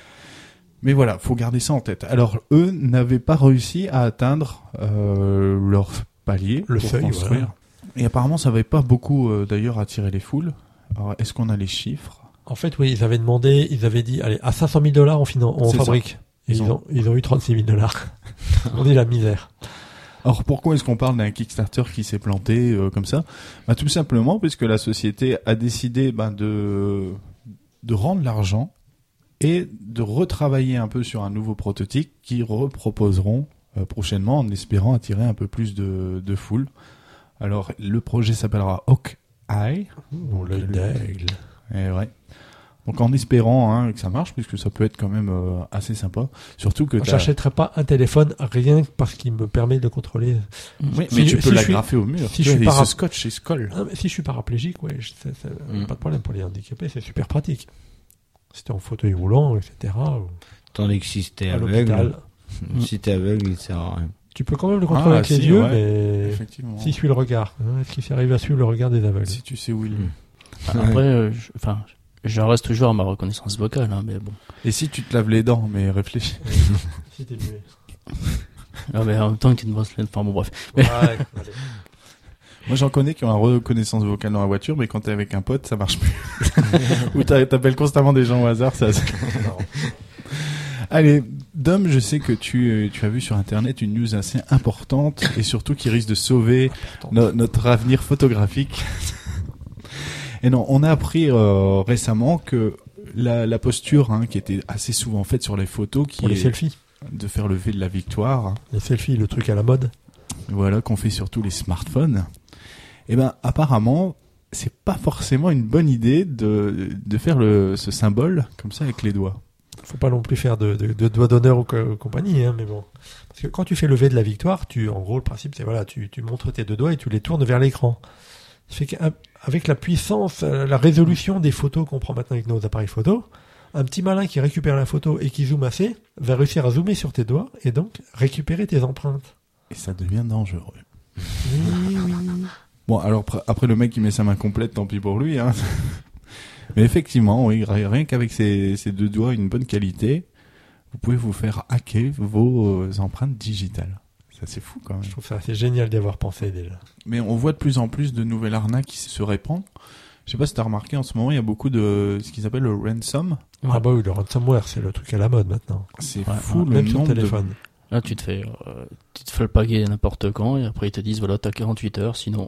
Mais voilà, faut garder ça en tête. Alors eux n'avaient pas réussi à atteindre leur palier, Le pour seuil, construire. voilà. Et apparemment, ça n'avait pas beaucoup d'ailleurs attiré les foules. Alors, est-ce qu'on a les chiffres? En fait, oui, ils avaient dit, allez, à 500 000 $ on C'est fabrique. Et ils ont eu 36 000 $. On dit la misère. Alors pourquoi est-ce qu'on parle d'un Kickstarter qui s'est planté comme ça? Tout simplement parce que la société a décidé de rendre l'argent et de retravailler un peu sur un nouveau prototype qu'ils reproposeront prochainement en espérant attirer un peu plus de foule. Alors le projet s'appellera Hawkeye. L'œil d'aigle. Et ouais. Donc en espérant que ça marche, puisque ça peut être quand même assez sympa. Surtout que j'achèterais pas un téléphone rien que parce qu'il me permet de contrôler. Oui, mais tu peux l'agrafer au mur. Si je suis se scotche, il se colle. Non, mais si je suis paraplégique, ouais, pas de problème pour les handicapés, c'est super pratique. Si t'es en fauteuil roulant, etc. Tandis que si t'es à aveugle, l'hôpital. il sert à rien. Tu peux quand même le contrôler avec les yeux, mais effectivement. s'il suit le regard, est-ce qu'il arrive à suivre le regard des aveugles? Si tu sais où il est. Après, je reste toujours à ma reconnaissance vocale, mais bon. Et si tu te laves les dents, mais réfléchis. Si t'es muet. Ah, mais en même temps, une brosse laine, enfin bon, bref. Ouais, allez. Moi, j'en connais qui ont la reconnaissance vocale dans la voiture, mais quand t'es avec un pote, ça marche plus. Ou t'appelles constamment des gens au hasard, ça. Allez, Dom, je sais que tu as vu sur Internet une news assez importante et surtout qui risque de sauver notre avenir photographique. Et non, on a appris récemment que la posture qui était assez souvent faite sur les photos, qui Pour les est selfies. de faire le V de la victoire, Les selfies, le truc à la mode. voilà, qu'on fait sur tous les smartphones. Et ben, apparemment, c'est pas forcément une bonne idée de faire ce symbole comme ça avec les doigts. Faut pas non plus faire de doigts d'honneur ou compagnie, mais bon. Parce que quand tu fais le V de la victoire, en gros, le principe, c'est voilà, tu montres tes deux doigts et tu les tournes vers l'écran. Ça fait qu'avec la puissance, la résolution des photos qu'on prend maintenant avec nos appareils photo, un petit malin qui récupère la photo et qui zoome assez, va réussir à zoomer sur tes doigts et donc récupérer tes empreintes. Et ça devient dangereux. Oui. Bon, alors après le mec qui met sa main complète, tant pis pour lui. Mais effectivement, oui, rien qu'avec ces deux doigts, une bonne qualité, vous pouvez vous faire hacker vos empreintes digitales. Ça, c'est fou quand même. Je trouve ça assez génial d'y avoir pensé déjà. Mais on voit de plus en plus de nouvelles arnaques qui se répandent. Je sais pas si t'as remarqué, en ce moment, il y a beaucoup de ce qu'ils appellent le ransom. Ah bah oui, le ransomware, c'est le truc à la mode maintenant. C'est Ouais, fou le Même sur nombre téléphone. Là, tu te fais le paguer n'importe quand et après ils te disent voilà, t'as 48 heures, sinon.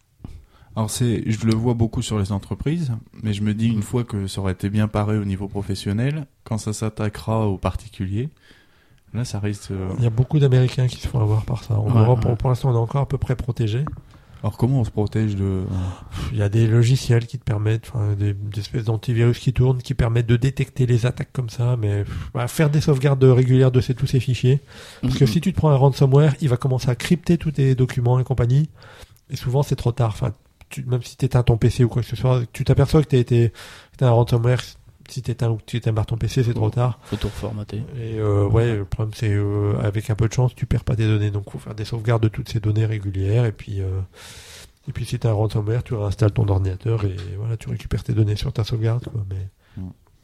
Alors je le vois beaucoup sur les entreprises, mais je me dis une fois que ça aurait été bien paré au niveau professionnel, quand ça s'attaquera aux particuliers, là ça risque... Il y a beaucoup d'Américains qui se font avoir par ça. En Ouais, Europe, ouais. pour l'instant, on est encore à peu près protégé. Alors comment on se protège de... Il y a des logiciels qui te permettent, des espèces d'antivirus qui tournent, qui permettent de détecter les attaques comme ça, mais faire des sauvegardes régulières de tous ces fichiers. Parce que si tu te prends un ransomware, il va commencer à crypter tous tes documents et compagnie, et souvent c'est trop tard. Enfin, même si t'éteins ton PC ou quoi que ce soit, tu t'aperçois que t'es un ransomware. Si t'éteins ou que tu éteins ton PC, c'est trop tard. Faut tout reformater. Et le problème c'est avec un peu de chance, tu perds pas tes données. Donc faut faire des sauvegardes de toutes ces données régulières. Et puis si t'as un ransomware, tu réinstalles ton ordinateur et voilà, tu récupères tes données sur ta sauvegarde, quoi. Mais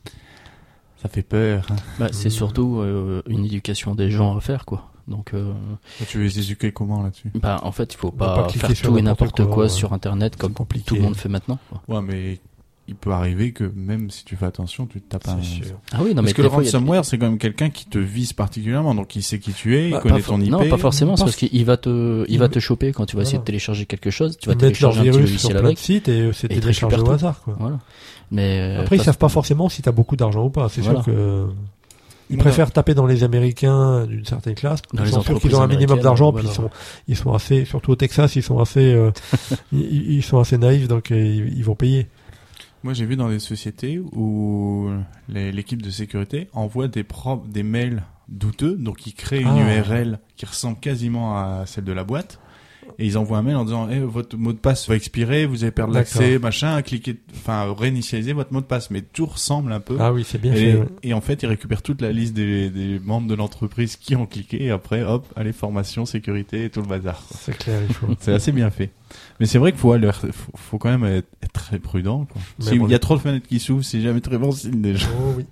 Ça fait peur. C'est surtout une éducation des gens à faire, quoi. Donc, Tu veux les éduquer comment là-dessus? en fait, il faut Faut pas pas cliquer faire sur tout et n'importe n'importe quoi quoi, sur Internet comme compliqué. tout le monde fait maintenant, quoi. Ouais, mais il peut arriver que même si tu fais attention, tu te tapes un... c'est sûr. Ah oui, non, Parce mais que le des fois, il y a des- ransomware, c'est quand même quelqu'un qui te vise particulièrement, donc il sait qui tu es, il Bah, connaît pas ton IP. Non, pas forcément, c'est Pas- parce qu'il va te choper quand tu vas essayer Voilà. de télécharger quelque chose. Tu vas Ils mettent leur télécharger un petit virus sur logiciel plein de avec. sites et c'est et ils téléchargé récupèrent au tout. hasard, quoi. Voilà. Mais Après, ils savent pas forcément si t'as beaucoup d'argent ou pas. C'est Voilà. sûr que ils Voilà. préfèrent taper dans les Américains d'une certaine classe. Dans Ils les sont sûrs entreprises qu'ils ont un minimum américaines, d'argent, voilà. puis ils sont assez, surtout au Texas, ils sont assez, ils sont assez naïfs, donc ils vont payer. Moi, j'ai vu dans des sociétés où l'équipe de sécurité envoie des mails douteux, donc ils créent une Ah. URL qui ressemble quasiment à celle de la boîte, et ils envoient un mail en disant votre mot de passe va expirer, vous allez perdre D'accord. l'accès, machin, réinitialiser votre mot de passe, mais tout ressemble un peu. Ah oui, c'est bien et, fait. Ouais. et en fait, ils récupèrent toute la liste des membres de l'entreprise qui ont cliqué, et après, hop, allez, formation, sécurité, et tout le bazar, quoi. C'est clair, il faut. C'est assez bien fait. Mais c'est vrai qu'il faut quand même être très prudent, quoi. Mais S'il bon, y a trop de fenêtres qui s'ouvrent, c'est jamais très bon signe déjà. Oh oui.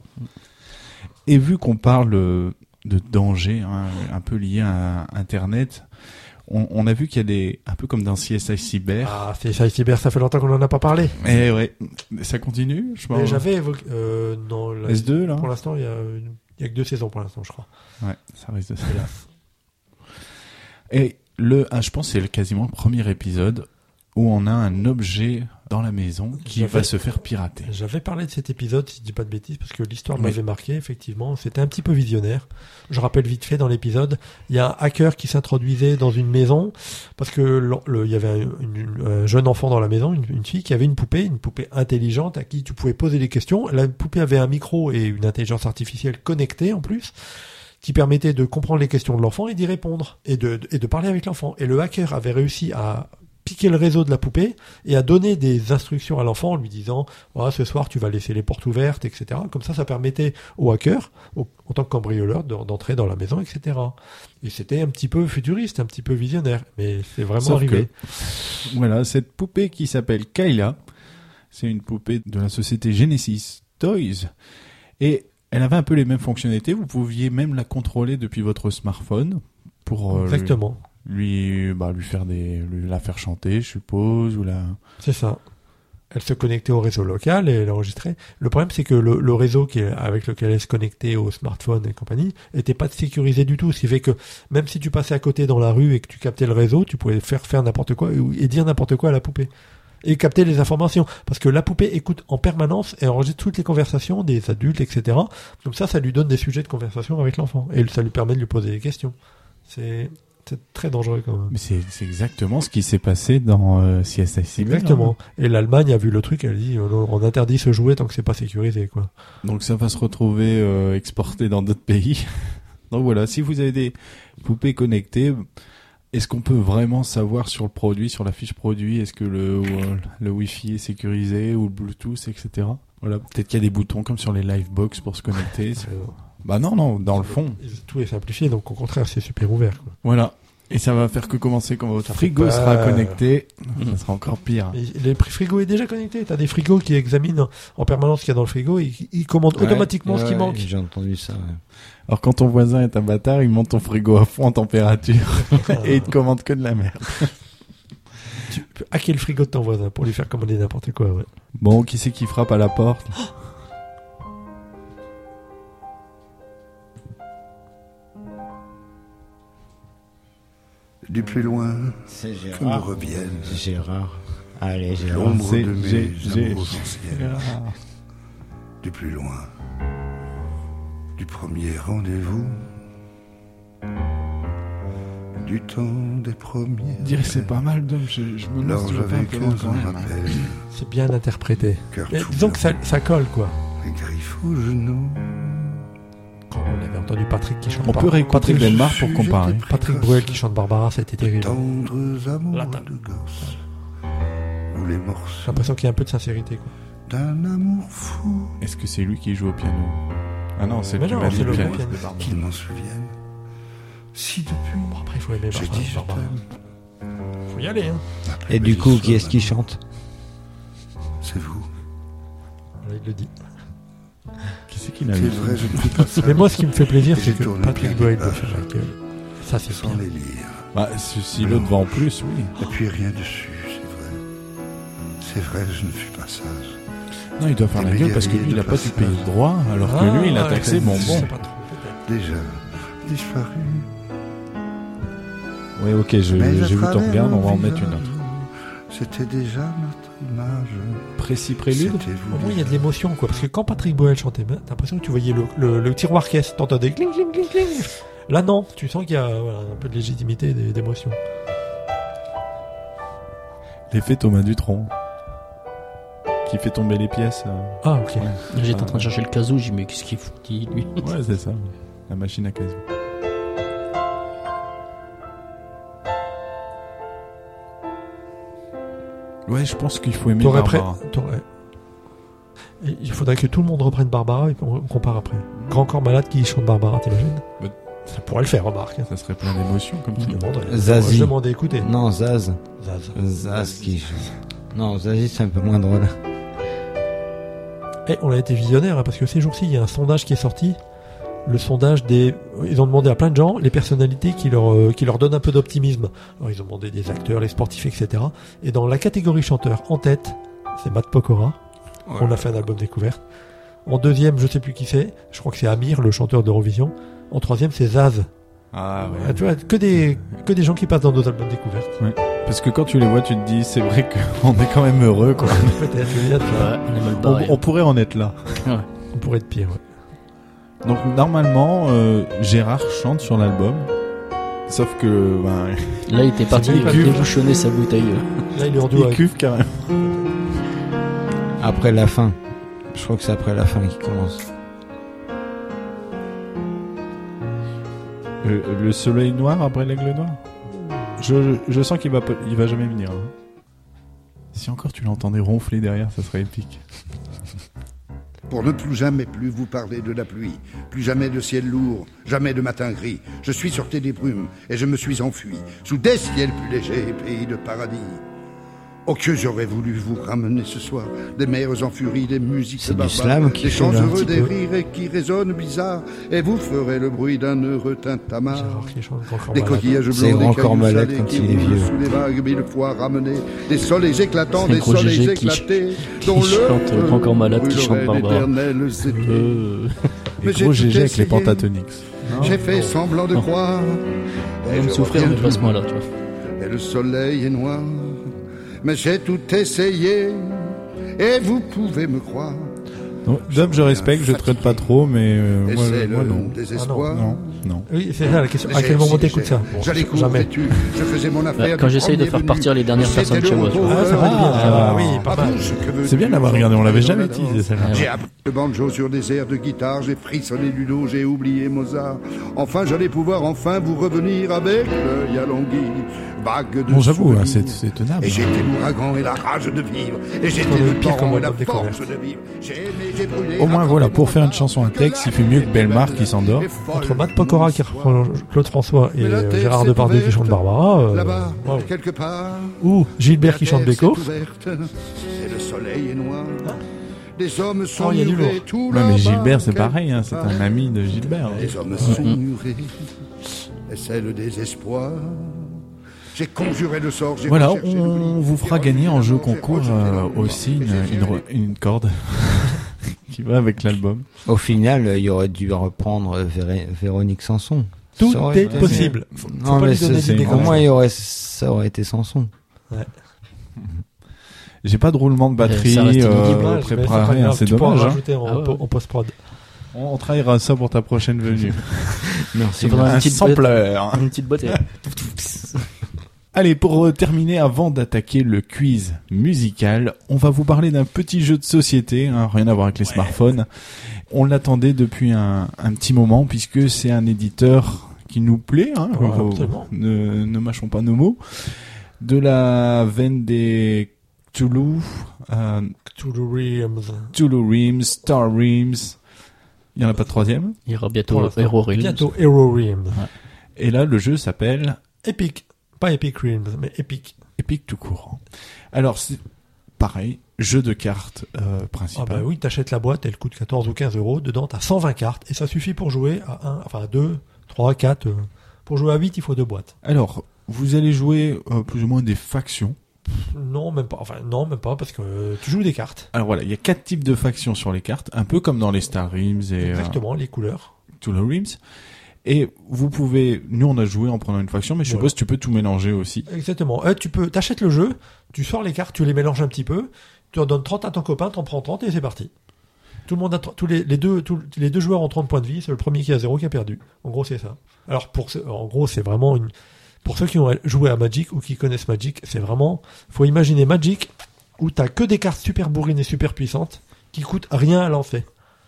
Et vu qu'on parle de danger, un peu lié à Internet, on a vu qu'il y a un peu comme dans CSI Cyber. Ah, c'est ça, cyber, ça fait longtemps qu'on en a pas parlé. Eh ouais, ça continue, je Mais pense. j'avais évoqué, non, là, S2 là. pour l'instant, il y a que 2 saisons pour l'instant, je crois. Ouais, ça risque de se faire. Et je pense que c'est quasiment le premier épisode où on a un objet dans la maison qui J'avais- va se faire pirater. J'avais parlé de cet épisode, si je dis pas de bêtises, parce que l'histoire Oui. m'avait marqué, effectivement. C'était un petit peu visionnaire. Je rappelle vite fait dans l'épisode, il y a un hacker qui s'introduisait dans une maison, parce que il y avait un jeune enfant dans la maison, une fille qui avait une poupée intelligente à qui tu pouvais poser des questions. La poupée avait un micro et une intelligence artificielle connectée en plus, qui permettait de comprendre les questions de l'enfant et d'y répondre, et de parler avec l'enfant. Et le hacker avait réussi à piquer le réseau de la poupée et à donner des instructions à l'enfant en lui disant ce soir tu vas laisser les portes ouvertes, etc. Comme ça permettait au hacker, en tant que cambrioleur, d'entrer dans la maison, etc. Et c'était un petit peu futuriste, un petit peu visionnaire, mais c'est vraiment Sauf arrivé. Voilà, cette poupée qui s'appelle Kayla, c'est une poupée de la société Genesis Toys, et elle avait un peu les mêmes fonctionnalités. Vous pouviez même la contrôler depuis votre smartphone. pour Exactement. lui faire la faire chanter, je suppose, ou la. C'est ça. Elle se connectait au réseau local et elle enregistrait. Le problème, c'est que le réseau avec lequel elle se connectait au smartphone et compagnie était pas sécurisé du tout. Ce qui fait que même si tu passais à côté dans la rue et que tu captais le réseau, tu pouvais faire n'importe quoi et dire n'importe quoi à la poupée. Et capter les informations. Parce que la poupée écoute en permanence et enregistre toutes les conversations des adultes, etc. Comme ça lui donne des sujets de conversation avec l'enfant. Et ça lui permet de lui poser des questions. C'est très dangereux quand même. Mais c'est exactement ce qui s'est passé dans Siesta Cyber. Exactement. Et l'Allemagne a vu le truc, elle dit on interdit ce jouet tant que c'est pas sécurisé, quoi. Donc ça va se retrouver exporté dans d'autres pays. Donc voilà, si vous avez des poupées connectées, est-ce qu'on peut vraiment savoir sur le produit, sur la fiche produit, est-ce que le Wi-Fi est sécurisé ou le Bluetooth, etc. Voilà, peut-être qu'il y a des boutons comme sur les Livebox pour se connecter. Bah non, dans le fond. Tout est simplifié, donc au contraire, c'est super ouvert, quoi. Voilà. Et ça va faire que commencer quand votre frigo sera connecté. Ça sera encore pire. Le frigo est déjà connecté. T'as des frigos qui examinent en permanence ce qu'il y a dans le frigo et ils commandent automatiquement ce qui manque. J'ai entendu ça. Ouais. Alors quand ton voisin est un bâtard, il monte ton frigo à fond en température et il te commande que de la merde. Tu peux hacker le frigo de ton voisin pour lui faire commander n'importe quoi, ouais. Bon, qui c'est qui frappe à la porte? Du plus loin, C'est que me Gérard. revienne Gérard. Allez, Gérard. l'ombre C'est de mes amours anciennes. Gérard. Du plus loin, du premier rendez-vous, du temps des premiers. Dire c'est pas mal, Dom. Je me Alors lance sur le j'avais pain 15 quand ans, même. rappel, C'est bien interprété. cœur Mais tout disons que blanc, ça colle, quoi. les griffes aux genoux. Quand on avait entendu Patrick qui chante On peut réécouter Patrick, Belmar pour comparer. Patrick Bruel qui chante Barbara, ça a été terrible. Tendres amours Là, de gosse, ou les J'ai morceaux l'impression qu'il y a un peu de sincérité, quoi. d'un amour fou, Est-ce que c'est lui qui joue au piano? Ah non, c'est Mais le non, pianiste. c'est le pianiste. pianiste. Pardon. qu'ils m'en souviennent. Si depuis, Bon, après, il faut aimer j'ai dit je Barbara. t'aime, Faut y aller, hein. la plus Et du belle coup, chose, qui est-ce qui chante? C'est vous. Là, il le dit. Qui c'est qui l'a C'est eu? vrai, je ne suis pas seul. Mais moi, ce qui me fait plaisir, Et c'est j'ai que tourné Patrick bien Bruel des le fait pages. avec ça, c'est sans bien. les lire. Bah, si l'autre va en plus, oui. Et puis rien dessus, c'est vrai. C'est vrai, je ne suis pas sage. Non, il doit faire la Des gueule parce que lui, il a pas dû payer le droit, alors que lui, il a taxé bonbon. Je sais pas trop, peut-être. Déjà disparu. Oui, ok, j'ai Mais à vu ton travers regard, on va en nos mettre une visages, autre. C'était déjà notre image. Précis prélude? C'était Au vous. moins, il y a de l'émotion, quoi. Parce que quand Patrick Bruel chantait, t'as l'impression que tu voyais le tiroir caisse, t'entendais cling, cling, cling, cling. Là, non, tu sens qu'il y a voilà, un peu de légitimité, d'émotion. L'effet Thomas Dutronc. Qui fait tomber les pièces. Ah, ok. J'étais en train de chercher le casou, j'ai dit mais qu'est-ce qu'il fout lui? Ouais, c'est ça. La machine à casou. Ouais, je pense qu'il faut aimer Barbara. Et il faudrait que tout le monde reprenne Barbara et qu'on compare après. Grand Corps Malade qui chante Barbara, t'imagines? Ouais. Ça pourrait le faire, remarque. Ça serait plein d'émotions comme ça. Je demanderais. Zazie. Je demandais, écoutez. Non, Zaz. Zaz. Zaz qui chante. Non, Zazie, c'est un peu moins drôle. Eh, on a été visionnaire, hein, parce que ces jours-ci, il y a un sondage qui est sorti. Le sondage des... Ils ont demandé à plein de gens les personnalités qui leur donnent un peu d'optimisme. Alors, ils ont demandé des acteurs, les sportifs, etc. Et dans la catégorie chanteur, en tête, c'est Matt Pokora. On a fait un album découverte. En deuxième, je sais plus qui c'est. Je crois que c'est Amir, le chanteur d'Eurovision. En troisième, c'est Zaz. Ah ouais. Ah, tu vois, que des gens qui passent dans nos albums découvertes. Parce que quand tu les vois, tu te dis, c'est vrai qu'on est quand même heureux, quoi. Peut-être, je veux dire, Ouais, on est mal barré. On pourrait en être là. on pourrait être pire. Ouais. Donc normalement, Gérard chante sur l'album. Sauf que, ben, Là, il était parti lui, il débouchonner sa bouteille. Là, il est rendu il avec... cuve carrément. Après la fin. Je crois que c'est après la fin qu'il commence. Le soleil noir après l'aigle noir. Je sens qu'il va jamais venir. Hein. Si encore tu l'entendais ronfler derrière, ça serait épique. Pour ne plus jamais plus vous parler de la pluie, plus jamais de ciel lourd, jamais de matin gris. Je suis sorti des brumes et je me suis enfui, sous des ciels plus légers, pays de paradis. Oh, que j'aurais voulu vous ramener ce soir des mers en furie, des musiques C'est du barbares, slam qui des fait chants là, un heureux, petit des peu. rires et qui résonnent bizarres, et vous ferez le bruit d'un heureux tintamarre. Gérard qui chante Grand Corps Des Malade. coquillages C'est blancs, Grand des Corps cailloux Malade salés quand qui il est roulent vieux. sous les vagues mille fois ramenés, des soleils éclatants, C'est des Gros soleils Gégé éclatés, qui dont chante le Grand Corps Malade, qui chante brûlerait Barbara. l'éternel été. Et Mais gros j'ai GG tout avec les essayé. Pentatonix. J'ai fait semblant de Non. croire, On et va me je souffrir, reviens mais pas à ce tout. moment-là, tu vois. Et le soleil est noir, mais j'ai tout essayé, et vous pouvez me croire. Non, Dub, je respecte, je traite pas trop, mais Et moi, c'est moi le non. désespoir. Non. Oui, c'est ça la question. À J'ai quel moment essayé, t'écoutes ça? Bon, J'allais courir jamais. vêtu, je faisais mon affaire. Quand du j'essaye de premier faire venu. partir les dernières C'était personnes le chez moi, tu vois. Ah, ça va être bien. Ah, Oui, pas mal. C'est bien d'avoir regardé, on l'avait jamais utilisé celle-là. J'ai appris le banjo sur des airs de guitare, j'ai frissonné du dos, j'ai oublié Mozart. Enfin, j'allais pouvoir vous revenir avec l'œil alongui, vague de Bon, j'avoue, hein, souvenirs. c'est tenable. Et j'étais l'ouragan et la rage de vivre, et j'étais le le pire torrent et la comme découverte. force de vivre. J'ai aimé, j'ai brûlé. Au moins, voilà, pour faire une chanson à texte, il fait mieux que Bellemare qui s'endort. Entre Matt Pokora qui reprend Claude François et Mais la terre Gérard s'est Depardieu qui ouverte, chante Barbara, Là-bas, waouh. quelque part. Ou Gilbert qui La chante terre Beko. s'est ouverte, et le soleil est noir. Des hommes sont Oh, il y a du murés lourd. tout Ouais, mais là-bas, Gilbert, c'est quelque pareil, hein, c'est part. un ami de Gilbert. Les hommes sont murés, et c'est le désespoir. J'ai conjuré le sort. J'ai Voilà, recherché l'oubli. on vous fera J'ai gagner en jeu refusé concours l'envoi, aussi et j'ai cherché. une corde qui va avec l'album. Au final, il aurait dû reprendre Véronique Sanson. Tout Ça aurait est été- possible. Faut Non, pas mais lui donner c'est- d'idées au comme moins, ça. ça aurait été Sanson. J'ai pas de roulement de batterie Ça reste inaudible, Dommage, mais c'est pas préparé, hein, grave, c'est tu pourras dommage. Hein. rajouter Ah ouais. en post-prod. On travaillera ça pour ta prochaine venue. Merci. Il faudra Un une petite sampleur. Une petite boîte. Allez, pour terminer, avant d'attaquer le quiz musical, on va vous parler d'un petit jeu de société, hein, rien à voir avec les smartphones. On l'attendait depuis un petit moment, puisque c'est un éditeur qui nous plaît, hein, Ouais, absolument. ne mâchons pas nos mots, de la veine des Cthulhu, Cthulhu Realms. Cthulhu Realms, Star Realms, il n'y en a pas de troisième. Il y aura Pour bientôt l'instant. Hero Realms. Bientôt Hero Realms. Et là, le jeu s'appelle Epic. Pas Epic Realms, mais Epic. Epic tout court. Alors, c'est pareil, jeu de cartes Ah principal. bah oui, t'achètes la boîte, elle coûte 14 ou 15 euros. Dedans, t'as 120 cartes et ça suffit pour jouer à 2, 3, 4. Pour jouer à 8, il faut 2 boîtes. Alors, vous allez jouer plus ou moins des factions. Non, même pas. Enfin, non, même pas, parce que tu joues des cartes. Alors voilà, il y a 4 types de factions sur les cartes, un peu comme dans les Star Realms et Exactement, les couleurs. Cthulhu Realms. Et vous pouvez, nous on a joué en prenant une faction, mais je Voilà. suppose que tu peux tout mélanger aussi. Exactement. T'achètes le jeu, tu sors les cartes, tu les mélanges un petit peu, tu en donnes 30 à ton copain, t'en prends 30 et c'est parti. Tout le monde a, les deux joueurs ont 30 points de vie, c'est le premier qui a 0 qui a perdu. En gros, c'est ça. Alors, en gros, c'est vraiment pour ceux qui ont joué à Magic ou qui connaissent Magic, c'est vraiment, faut imaginer Magic où t'as que des cartes super bourrines et super puissantes qui coûtent rien à lancer.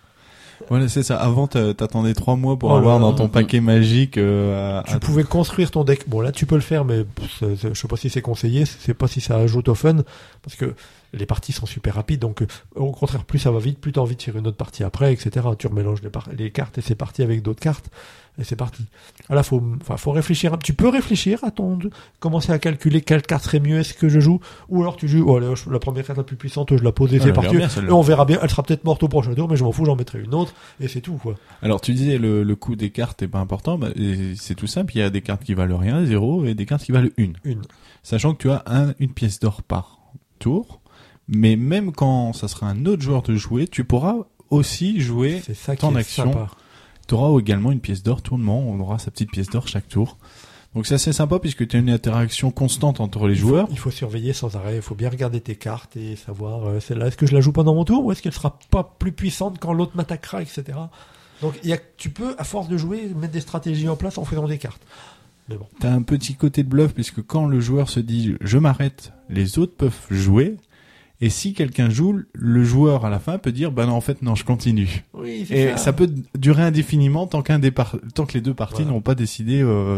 Voilà, c'est ça. Avant, t'attendais 3 mois pour Oh là avoir là. dans ton paquet magique Tu pouvais construire ton deck. Bon, là, tu peux le faire, mais je sais pas si c'est conseillé. Je sais pas si ça ajoute au fun, parce que les parties sont super rapides. Donc, au contraire, plus ça va vite, plus t'as envie de tirer une autre partie après, etc. Tu remélanges les cartes et c'est parti avec d'autres cartes et c'est parti. Là, faut réfléchir. Tu peux réfléchir à commencer à calculer quelle carte serait mieux. Est-ce que je joue, ou alors tu joues. Oh, allez, la première carte la plus puissante, je la pose et Ah, c'est elle a parti. l'air bien, celle-là. Et on verra bien. Elle sera peut-être morte au prochain tour, mais je m'en fous, j'en mettrai une autre et c'est tout, quoi. Alors tu disais le coût des cartes est pas important, et c'est tout simple, il y a des cartes qui valent rien, 0, et des cartes qui valent 1. Sachant que tu as une pièce d'or par tour, mais même quand ça sera un autre joueur de jouer, tu pourras aussi jouer C'est ça qui ton est action. sympa. Tu auras également une pièce d'or tournement, on aura sa petite pièce d'or chaque tour. Donc c'est assez sympa puisque tu as une interaction constante entre les joueurs. Il faut surveiller sans arrêt, il faut bien regarder tes cartes et savoir celle-là, est-ce que je la joue pendant mon tour ou est-ce qu'elle sera pas plus puissante quand l'autre m'attaquera, etc. Donc tu peux, à force de jouer, mettre des stratégies en place en faisant des cartes. Mais bon. T'as un petit côté de bluff puisque quand le joueur se dit je m'arrête, les autres peuvent jouer. Et si quelqu'un joue, le joueur à la fin peut dire bah non en fait non je continue. Oui, Et ça peut durer indéfiniment tant que les deux parties Voilà. n'ont pas décidé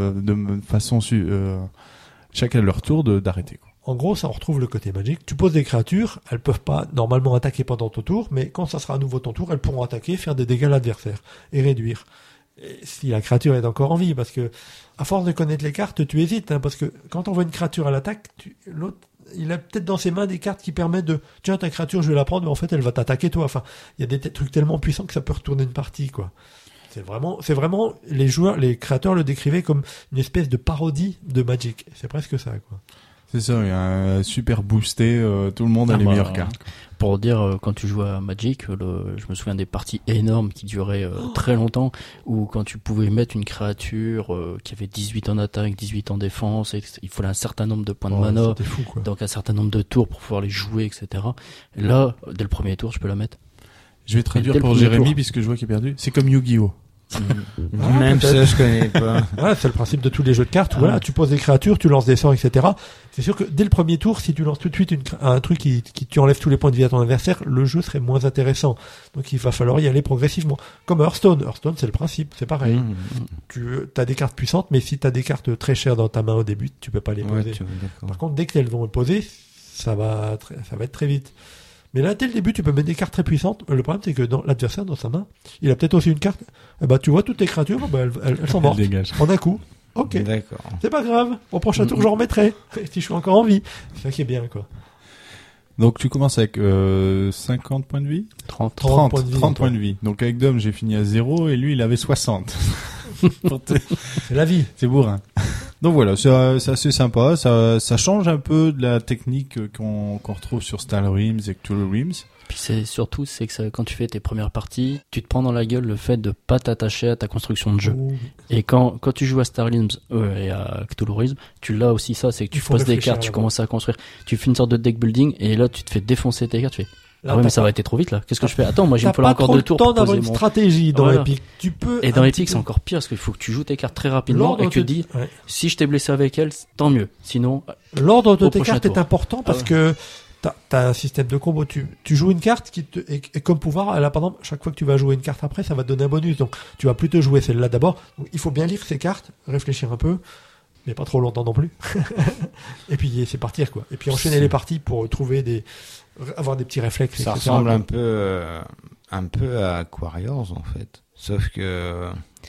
de façon chacun à leur tour d'arrêter. Quoi. En gros, ça on retrouve le côté magique. Tu poses des créatures, elles peuvent pas normalement attaquer pendant ton tour, mais quand ça sera à nouveau ton tour, elles pourront attaquer, faire des dégâts à l'adversaire et réduire. Et si la créature est encore en vie, parce que à force de connaître les cartes, tu hésites, hein, parce que quand on voit une créature à l'attaque, l'autre il a peut-être dans ses mains des cartes qui permettent de, tiens, ta créature, je vais la prendre, mais en fait, elle va t'attaquer toi. Enfin, il y a des trucs tellement puissants que ça peut retourner une partie, quoi. C'est vraiment, les créateurs le décrivaient comme une espèce de parodie de Magic. C'est presque ça, quoi. C'est ça, il y a un super boosté, tout le monde a les meilleures cartes. Pour dire, quand tu jouais à Magic, je me souviens des parties énormes qui duraient très longtemps, où quand tu pouvais mettre une créature qui avait 18 en attaque, 18 en défense, et il fallait un certain nombre de points de mana, c'était fou, quoi. donc un certain nombre de tours pour pouvoir les jouer, etc. Et là, dès le premier tour, je peux la mettre. Je vais traduire dès le pour premier Jérémy, tour. puisque je vois qu'il est perdu. C'est comme Yu-Gi-Oh! Même ça, je connais pas. Ouais, c'est le principe de tous les jeux de cartes. Voilà, tu poses des créatures, tu lances des sorts, etc. C'est sûr que dès le premier tour, si tu lances tout de suite un truc qui tu enlèves tous les points de vie à ton adversaire, le jeu serait moins intéressant. Donc il va falloir y aller progressivement. Comme Hearthstone. Hearthstone, c'est le principe, c'est pareil. Tu as des cartes puissantes, mais si tu as des cartes très chères dans ta main au début, tu peux pas les poser. Par contre, dès qu'elles vont poser, ça va être très vite. Mais là, dès le début, tu peux mettre des cartes très puissantes. Le problème, c'est que l'adversaire, dans sa main, il a peut-être aussi une carte. Eh ben, tu vois, toutes tes créatures, elles sont mortes. En un coup. Ok. D'accord. C'est pas grave. Au prochain tour, j'en remettrai. Si je suis encore en vie. C'est ça qui est bien, quoi. Donc tu commences avec 50 points de vie 30 points de vie. Donc avec Dom, j'ai fini à 0 et lui, il avait 60. C'est la vie. C'est bourrin. Donc voilà, c'est assez sympa. Ça change un peu de la technique qu'on retrouve sur Star Realms et Cthulhu Realms. Puis c'est que quand tu fais tes premières parties, tu te prends dans la gueule le fait de pas t'attacher à ta construction de jeu. Et quand tu joues à Star Realms et à Cthulhu Realms, tu l'as aussi ça, c'est que tu poses des cartes, tu commences à construire, tu fais une sorte de deck building et là tu te fais défoncer tes cartes, tu fais ah ouais, mais ça va été trop vite là. Qu'est-ce que je fais? Attends, moi j'ai me falloir encore 2 tours pour d'avoir une stratégie dans Epic. Tu peux. Et dans Epic, c'est encore pire parce qu'il faut que tu joues tes cartes très rapidement et que tu te dis si je t'ai blessé avec elle, tant mieux. Sinon, l'ordre de tes cartes est important parce que t'as un système de combo. Tu joues une carte et comme pouvoir, là, par exemple, chaque fois que tu vas jouer une carte après, ça va te donner un bonus. Donc, tu vas plutôt jouer celle-là d'abord. Donc, il faut bien lire ces cartes, réfléchir un peu, mais pas trop longtemps non plus. Et puis, c'est partir, quoi. Et puis, enchaîner les parties pour avoir des petits réflexes. Ça etc. ressemble un peu à Aquariors, en fait. Sauf que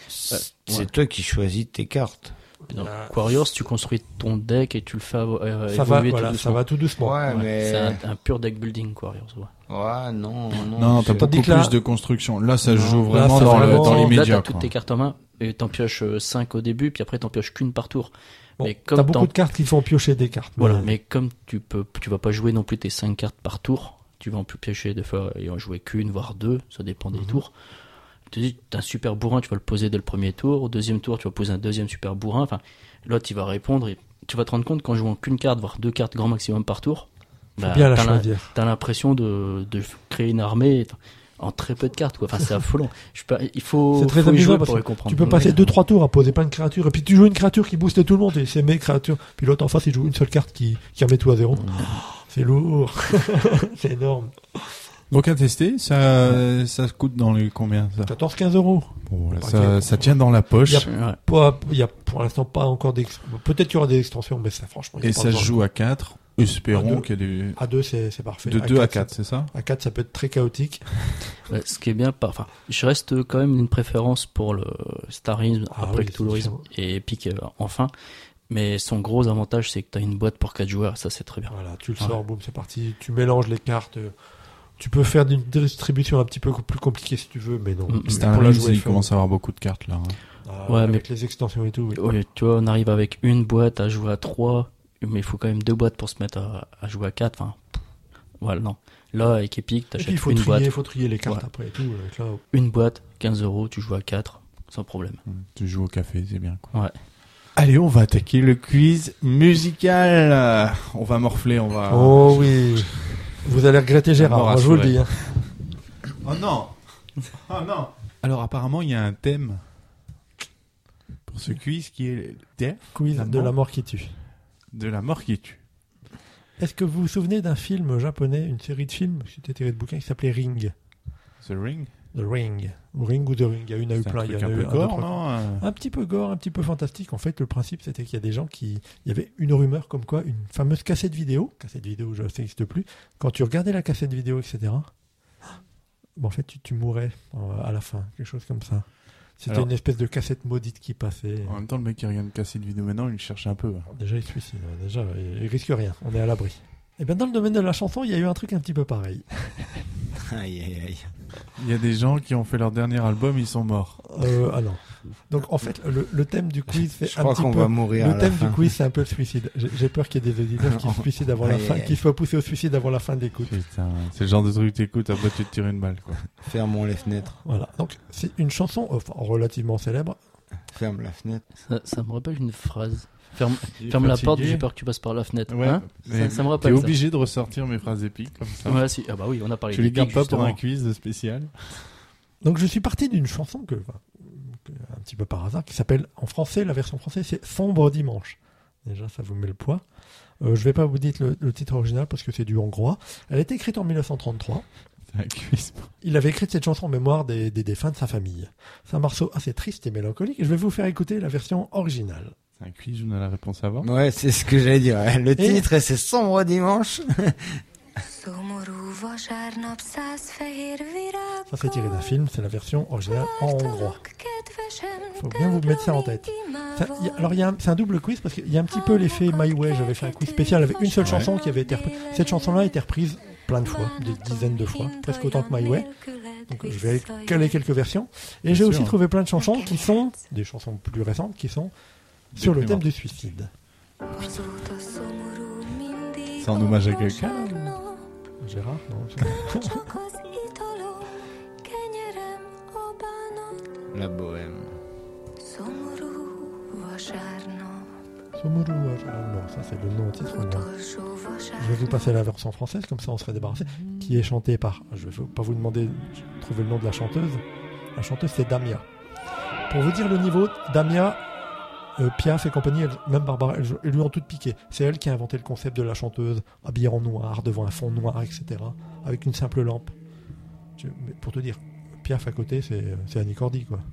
c'est toi qui choisis tes cartes. Dans Aquariors, tu construis ton deck et tu le fais évoluer ça va tout doucement. Ouais, mais c'est un pur deck building, Aquariors. Ouais, non. Non, t'as beaucoup plus de construction. Là, ça se joue vraiment là, dans l'immédiat. Là, t'as toutes tes cartes en main et t'en pioches 5 au début, puis après t'en pioches qu'une par tour. Bon, mais comme t'as beaucoup de cartes qui font piocher des cartes. Voilà, mais comme tu vas pas jouer non plus tes 5 cartes par tour, tu vas en plus piocher des fois et en jouer qu'une, voire 2, ça dépend des tours. Tu te dis, t'as un super bourrin, tu vas le poser dès le premier tour. Au deuxième tour, tu vas poser un deuxième super bourrin. Enfin, l'autre, il va répondre et tu vas te rendre compte qu'en jouant qu'une carte, voire 2 cartes grand maximum par tour, bien la choisir. T'as l'impression de créer une armée en très peu de cartes, quoi. Enfin, c'est affolant. Il faut. C'est très amusant parce pour que les comprendre. tu peux passer 2-3 tours à poser plein de créatures et puis tu joues une créature qui booste tout le monde et c'est mes créatures. Puis l'autre en face, il joue une seule carte qui remet tout à 0. C'est lourd. C'est énorme. Donc à tester, ça coûte dans les combien ça 14-15 euros. Bon, voilà, ça tient dans la poche. Il y a pour l'instant pas encore peut-être qu'il y aura des extensions, mais ça franchement. Et ça se joue à 4. Espérons qu'il y a des. À 2, c'est parfait. De 2 à 4, c'est ça? À 4, ça peut être très chaotique. Ce qui est bien, je reste quand même une préférence pour le Star Realms après Cthulhu Realms et Epic enfin. Mais son gros avantage, c'est que t'as une boîte pour 4 joueurs, ça c'est très bien. Voilà, tu le sors, boum, c'est parti. Tu mélanges les cartes. Tu peux faire une distribution un petit peu plus compliquée si tu veux, mais non. Star Realms, il commence à avoir beaucoup de cartes là. Avec les extensions et tout. Oui, tu vois, on arrive avec une boîte à jouer à 3, mais il faut quand même 2 boîtes pour se mettre à jouer à 4. Enfin, voilà, non. Là, avec Epic, t'achètes une boîte. Il faut trier les cartes après et tout. Là, une boîte, 15 €, tu joues à 4, sans problème. Tu joues au café, c'est bien, quoi. Ouais. Allez, on va attaquer le quiz musical. On va morfler, Oh oui. Vous allez regretter Gérard, je vous le dis. Hein. Oh non. Alors apparemment, il y a un thème pour ce quiz qui est quiz de la mort qui tue. De la mort qui tue. Est-ce que vous vous souvenez d'un film japonais, une série de films, c'était tiré de bouquins qui s'appelait Ring? The Ring? The Ring. Ou Ring ou The Ring. Il y en a eu plein. Il y en a eu un peu gore, non? Un petit peu gore, un petit peu fantastique. En fait, le principe, c'était qu'il y a des gens il y avait une rumeur comme quoi une fameuse cassette vidéo, ça n'existe plus. Quand tu regardais la cassette vidéo, etc., en fait, tu mourrais à la fin. Quelque chose comme ça. C'était une espèce de cassette maudite qui passait. En même temps, le mec qui regarde casser une vidéo maintenant, il cherche un peu. Déjà, il se suicide. Déjà, il risque rien. On est à l'abri. Et bien, dans le domaine de la chanson, il y a eu un truc un petit peu pareil. Aïe, aïe, aïe. Il y a des gens qui ont fait leur dernier album, ils sont morts. Ah non. Donc, en fait, le thème du quiz, c'est Je un crois petit qu'on peu... va mourir à Le la thème fin. du quiz, c'est un peu le suicide. J'ai peur qu'il y ait des auditeurs qui se suicident avant la Aïe, fin, aïe, qui soient poussés au suicide avant la fin de l'écoute. Putain, c'est le genre de truc que t'écoutes, après tu te tires une balle, quoi. Fermons les fenêtres. Voilà. Donc, c'est une chanson relativement célèbre. Ferme la fenêtre. Ça me rappelle une phrase. Ferme la porte, j'ai peur que tu passes par la fenêtre. Ouais, Hein mais ça me t'es rappelle ça. obligé de ressortir mes phrases épiques, comme ça. Ouais, si. Ah bah oui, on a parlé Tu les gardes d'épique, pas pour un justement. quiz spécial. Donc, je suis parti d'une chanson un petit peu par hasard, qui s'appelle, en français, la version française, c'est Sombre Dimanche. Déjà, ça vous met le poids. Je vais pas vous dire le titre original parce que c'est du hongrois. Elle a été écrite en 1933. C'est un quiz. Il avait écrit cette chanson en mémoire des défunts de sa famille. C'est un morceau assez triste et mélancolique. Je vais vous faire écouter la version originale. C'est un quiz, je donne la réponse avant. Ouais, c'est ce que j'allais dire. Le titre, c'est Sombre Dimanche. Ça, c'est tiré d'un film. C'est la version originale en hongrois. Faut bien vous mettre ça en tête. C'est un double quiz parce qu'il y a un petit peu l'effet My Way. J'avais fait un quiz spécial avec une seule chanson qui avait été reprise. Cette chanson-là a été reprise plein de fois, des dizaines de fois, presque autant que My Way. Donc je vais caler quelques versions. Et j'ai aussi trouvé plein de chansons qui sont, des chansons plus récentes, qui sont sur le thème du suicide. C'est en hommage à quelqu'un? Gérard, non. La bohème. Somuru, non, ça c'est le nom au titre. Non. Je vais vous passer la version française, comme ça on serait débarrassé, qui est chantée par, je vais pas vous demander de trouver le nom de la chanteuse. La chanteuse c'est Damia. Pour vous dire le niveau, Damia, Piaf et compagnie, même Barbara, elles lui ont toutes piqué. C'est elle qui a inventé le concept de la chanteuse habillée en noir, devant un fond noir, etc. Avec une simple lampe. Mais pour te dire, Piaf à côté, c'est Annie Cordy, quoi.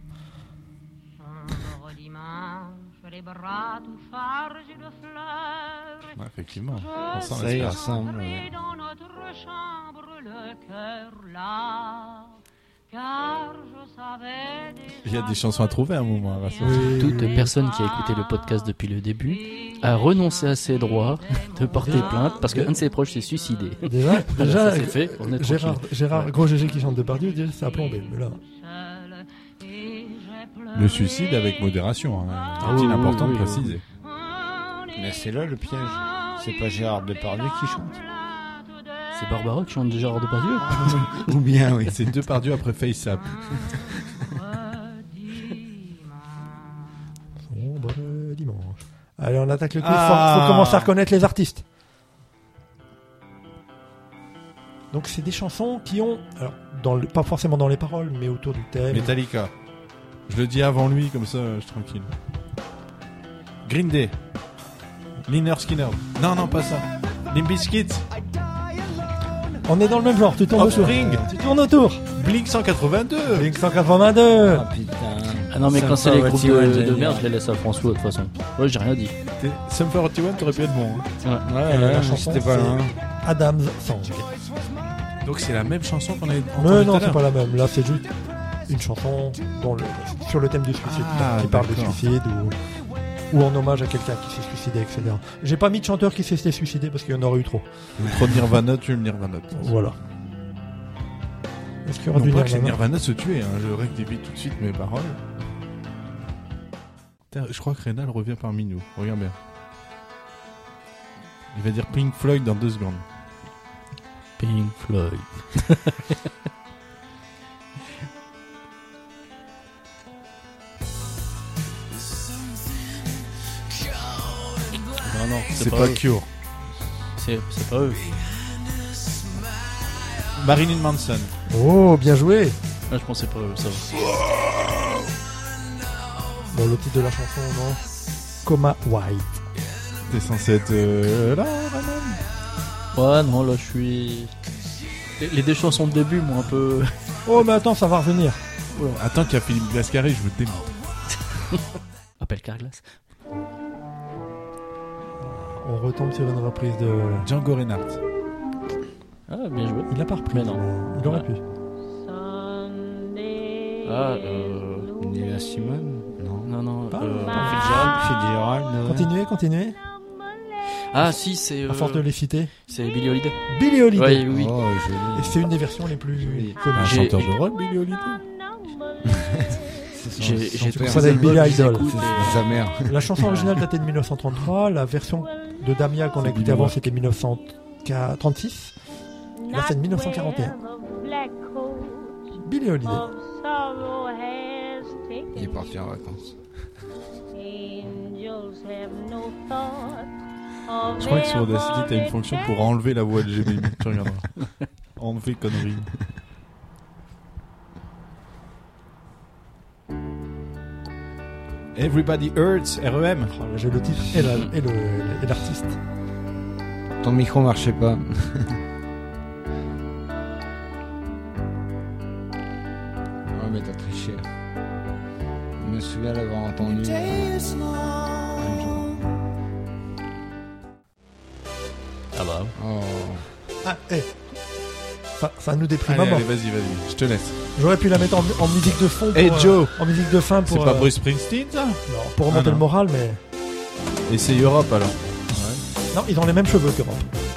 Les bras tout chargés de fleurs. Ouais, effectivement. On sent Ça y l'inspiration. ressemble. Dans notre chambre, le cœur là. Car je savais déjà. Il y a des chansons à trouver à un moment, Racine. Toute personne qui a écouté le podcast depuis le début a renoncé à ses droits de porter plainte parce qu'un de ses proches s'est suicidé. Déjà, Ça, c'est fait, on est Gérard Gros GG qui chante de Bardieu, déjà ça a plombé. Mais là, Le suicide avec modération, hein. Ah C'est oui, important oui, de oui, préciser. Mais c'est là le piège. C'est pas Gérard Depardieu qui chante. C'est Barbara qui chante Gérard Depardieu. Ou bien, oui. C'est Depardieu après FaceApp. sombre dimanche. Allez, on attaque le quiz. Ah. Faut commencer à reconnaître les artistes. Donc c'est des chansons qui ont, alors pas forcément dans les paroles, mais autour du thème. Metallica. Je le dis avant lui, comme ça, je suis tranquille. Green Day. Lynyrd Skynyrd. Non, pas ça. Limp Bizkit. On est dans le même genre. Tu tournes autour. Offspring. Tu tournes autour. Blink 182. Blink 182. Ah putain. Ah non, mais quand c'est Sum les groupes 41, de j'allais merde, dire. je les laisse à François de toute façon. Ouais, j'ai rien dit. Sum 41, t'aurais pu être bon. Hein. Ouais, la chanson, c'était pas c'est loin. Adam's Song. Donc c'est la même chanson qu'on a entendue Mais tout non, à c'est l'heure. pas la même. Là, c'est juste une chanson sur le thème du suicide, Ah, qui parle de d'accord. suicide ou en hommage à quelqu'un qui s'est suicidé, etc. J'ai pas mis de chanteur qui s'est suicidé parce qu'il y en aurait eu trop. Trop de Nirvana, tu le Nirvana. Voilà. Est-ce qu'il y aura Non du pas que Nirvana Nirvana se tuer, hein. Je rectifie tout de suite mes paroles. Putain, je crois que Rénal revient parmi nous. Regarde bien. Il va dire Pink Floyd dans 2 secondes. Pink Floyd. Non, C'est pas eux. Cure. C'est pas eux. Marilyn Manson. Oh, bien joué. Ah, je pensais pas eux, ça va. Bon, le titre de la chanson, non. Coma White. T'es censé être là, Rénal. Ouais, non, là, je suis... Les deux chansons de début m'ont un peu... Oh, mais attends, ça va revenir. Attends qu'il y a Philippe Glascarré, je veux te démonter. Appelle Carglass. On retombe sur une reprise de. Django Reinhardt. Ah, bien joué. Il l'a pas repris. Mais non. Il aurait Ouais. pu. Ah, Nina Simone? non, Fitzgerald, Continuez. Ah si, c'est... À force de les citer. C'est Billie Holiday. Billie Holiday. Ouais, oui. Oh, joli. Et c'est une des versions les plus connues. Un chanteur de rock, Billy Holiday. Tu confonds avec Billy Idol. C'est sa mère. La chanson originale datait de 1933. La version de Damia qu'on a écoutée avant, c'était 1936. Et là, c'est de 1941. Billie Holiday. Il est parti en vacances. Je crois que sur Audacity, t'as une fonction pour enlever la voix de Jérémy. Tu regarderas. Enlever connerie. Everybody Hurts, REM. Oh, là, j'ai le titre et l'artiste. Ton micro marchait pas. Oh, mais t'as triché. Je me souviens l'avoir entendu. Un jour. Ah bah. Oh. Ah, ça nous déprime. Allez, Maman. vas-y, je te laisse. J'aurais pu la mettre en musique de fond. Hey, Joe. En musique de fin C'est pour. pas Bruce Springsteen, ça? Non, pour remonter non. le moral, mais. Et c'est Europe, alors. Non, ils ont les mêmes cheveux que Rob.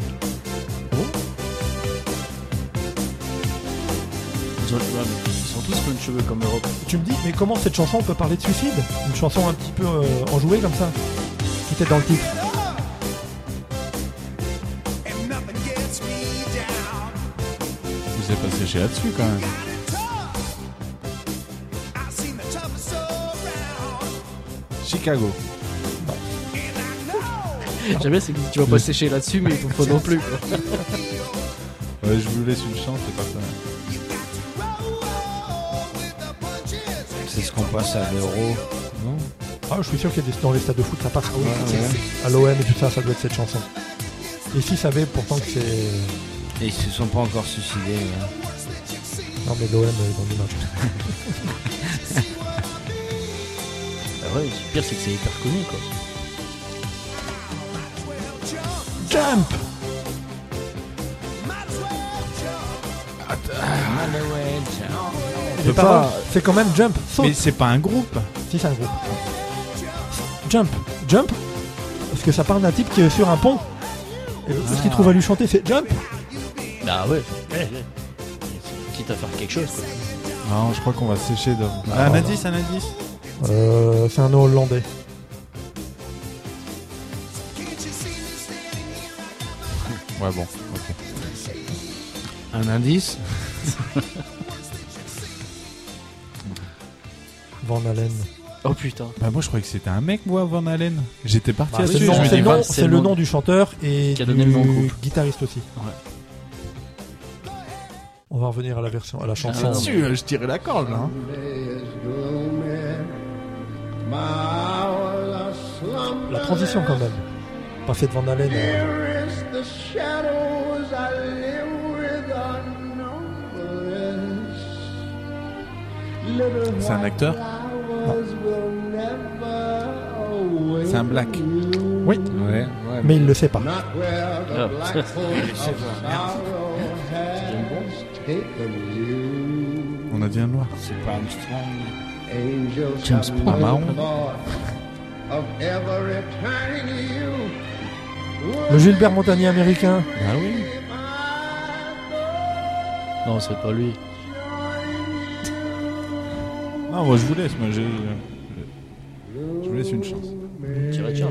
Ils sont tous plein de cheveux comme Europe. Tu me dis, mais comment cette chanson peut parler de suicide? Une chanson un petit peu enjouée comme ça, qui était dans le titre. Vous êtes pas séché là-dessus, quand même. Chicago. J'aime bien, c'est que tu vas pas sécher là-dessus, mais il faut pas non plus. Quoi. Ouais, je vous laisse une chance, c'est pas ça. C'est ce qu'on passe à l'Euro, non? Ah, je suis sûr qu'il y a dans les stades de foot, ça passe. Ouais. À l'OM et tout ça, ça doit être cette chanson. Et s'ils savaient pourtant que c'est. Et ils se sont pas encore suicidés. Hein. Non, mais l'OM, ils ont du match. Ah ouais, le pire, c'est que c'est hyper connu, quoi. Jump! Les paroles, c'est quand même Jump. Saute. Mais c'est pas un groupe. Si, c'est un groupe. Jump. Jump. Parce que ça parle d'un type qui est sur un pont. Et ce qu'il trouve à lui chanter, c'est Jump. Ah ouais. Quitte à faire quelque chose, quoi. Non, je crois qu'on va sécher de... un indice. C'est un nom hollandais. Ouais, bon, ok. Un indice? Van Halen. Oh putain. Bah moi je croyais que c'était un mec, moi, Van Halen. J'étais parti Bah, là-dessus. c'est le nom- je me c'est dis, le nom- Van- c'est le nom du chanteur et qui a donné le nom au du groupe. guitariste aussi. Ouais. On va revenir à la version, à la chanson. non, Là-dessus, je tirais la corde, là. Hein. La transition quand même. Passer de Van Halen à... C'est un acteur? C'est un black. Oui, Ouais. mais il le sait pas. Ah. On a dit un noir. C'est pas Armstrong. James Bond. Un marron. Le Gilbert Montagnier américain. Ah oui. Non, c'est pas lui. Non, moi je vous laisse, je vous laisse une chance. Thierry Richard.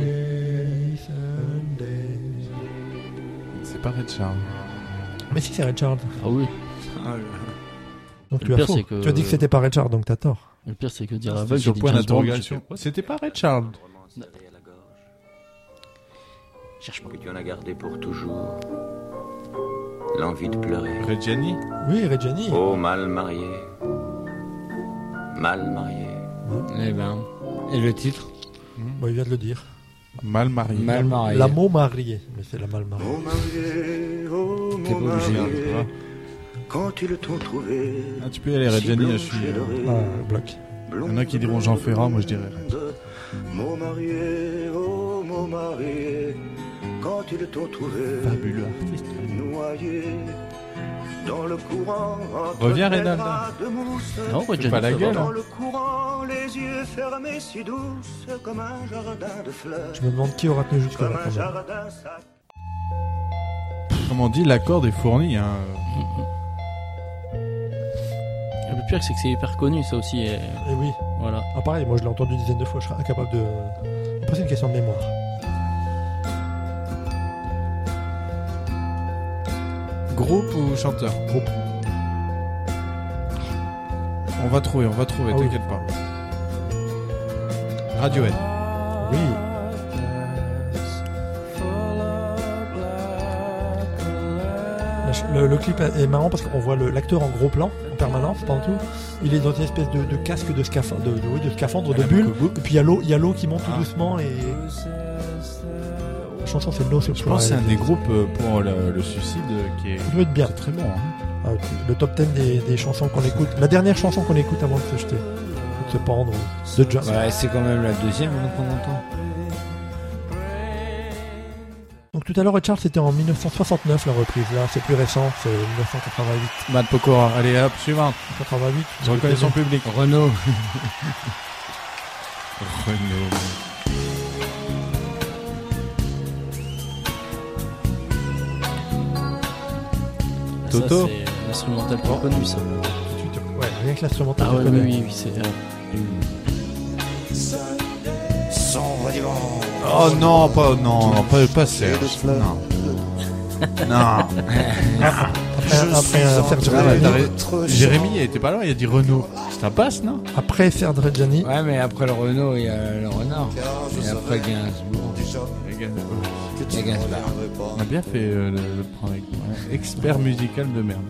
C'est pas Red Charles. Mais si, c'est Richard. Ah oui. Donc Le tu as pire, faux. c'est que- Tu as dit que c'était pas Richard, donc t'as tort. Le pire, c'est que dire C'était aveugle, sur j'ai dit point James Bond, d'interrogation. j'ai fait, what? C'était pas Red Charles. Cherche-moi. Que tu en as gardé pour toujours l'envie de pleurer. Reggiani. Oui, Reggiani. Oh, mal marié. Mal marié. Eh ben. Et le titre? Bon, il vient de le dire. Mal marié. Mal marié. La mot mariée. Mais c'est la mal mariée. Oh marié, oh T'es mon pas obligé, marié, Ah. quand ils t'ont trouvé. Ah, tu peux y aller, Reggiani, je suis. Ah, bloc. Il y en a qui diront Jean Ferrat, moi je dirais. Mon marié, oh mon marié, quand ils t'ont trouvé. Fabuleux artiste. Noyé dans le courant. Reviens, Reynald. Non, Reggie, pas la gueule. Dans le courant, les yeux fermés si douces comme un jardin de fleurs. Je me demande qui aura tenu jusqu'à Comme la un fin. jardin Comme on dit, l'accord est fourni. Hein. Le pire, c'est que c'est hyper connu, ça aussi. Et oui. Voilà. Ah pareil, moi je l'ai entendu une dizaine de fois, je serais incapable de... Après c'est une question de mémoire. Groupe ou chanteur? Groupe. On va trouver, Ah t'inquiète pas. Radiohead. Oui. Le clip est marrant parce qu'on voit l'acteur en gros plan en permanence pendant tout. Il est dans une espèce de casque de scaphandre, de scaphandre, de bulle. Et puis il y a l'eau qui monte tout doucement et... La chanson c'est No Surprise. Je pense que c'est un des groupes pour le suicide qui est... Ça doit être bien. C'est très bon. Hein. Le top 10 des chansons qu'on écoute. La dernière chanson qu'on écoute avant de se jeter. De se pendre. De jazz. Ouais, c'est quand même la deuxième qu'on entend. Donc tout à l'heure, Charles, c'était en 1969 la reprise. Là, c'est plus récent, c'est 1988. Matt Pokora. Allez hop, suivante. 88. Je reconnais son public. Renaud. Renaud. Toto. Ça, c'est l'instrumental plus connu, ça. Ouais, rien que l'instrumental. Ah ouais, oui, c'est... Oh non, pas Serge. Non. Non. Après Jérémy, il était pas là, il a dit Renaud. Ça passe, non? Après Serge Reggiani. Ouais, mais après le Renaud, il y a le Renard. Et après Gainsbourg. Il y a Gainsbourg. On a bien fait le prendre avec moi. Expert musical de merde.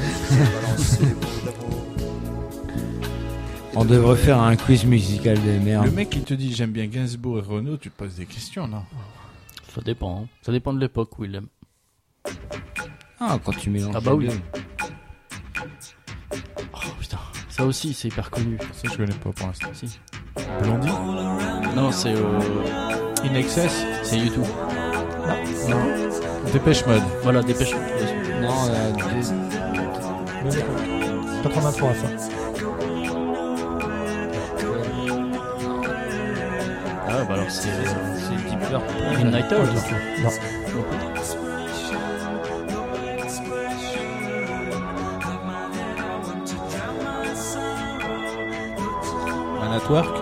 On devrait faire un quiz musical de merde. Le mec qui te dit j'aime bien Gainsbourg et Renaud, tu te poses des questions, non? Ça dépend. Hein. Ça dépend de l'époque où il aime. Ah, quand tu mélanges. Ah bah oui. les deux. Oh putain, ça aussi c'est hyper connu. Ça je connais pas pour l'instant. Si. Blondie? Non, c'est In Excess? c'est YouTube. Non. Dépêche Mode. Voilà, dépêche. Non, 83 à ça. Ah bah alors c'est Deep Purple. Midnight Oil. Non. Man at Work?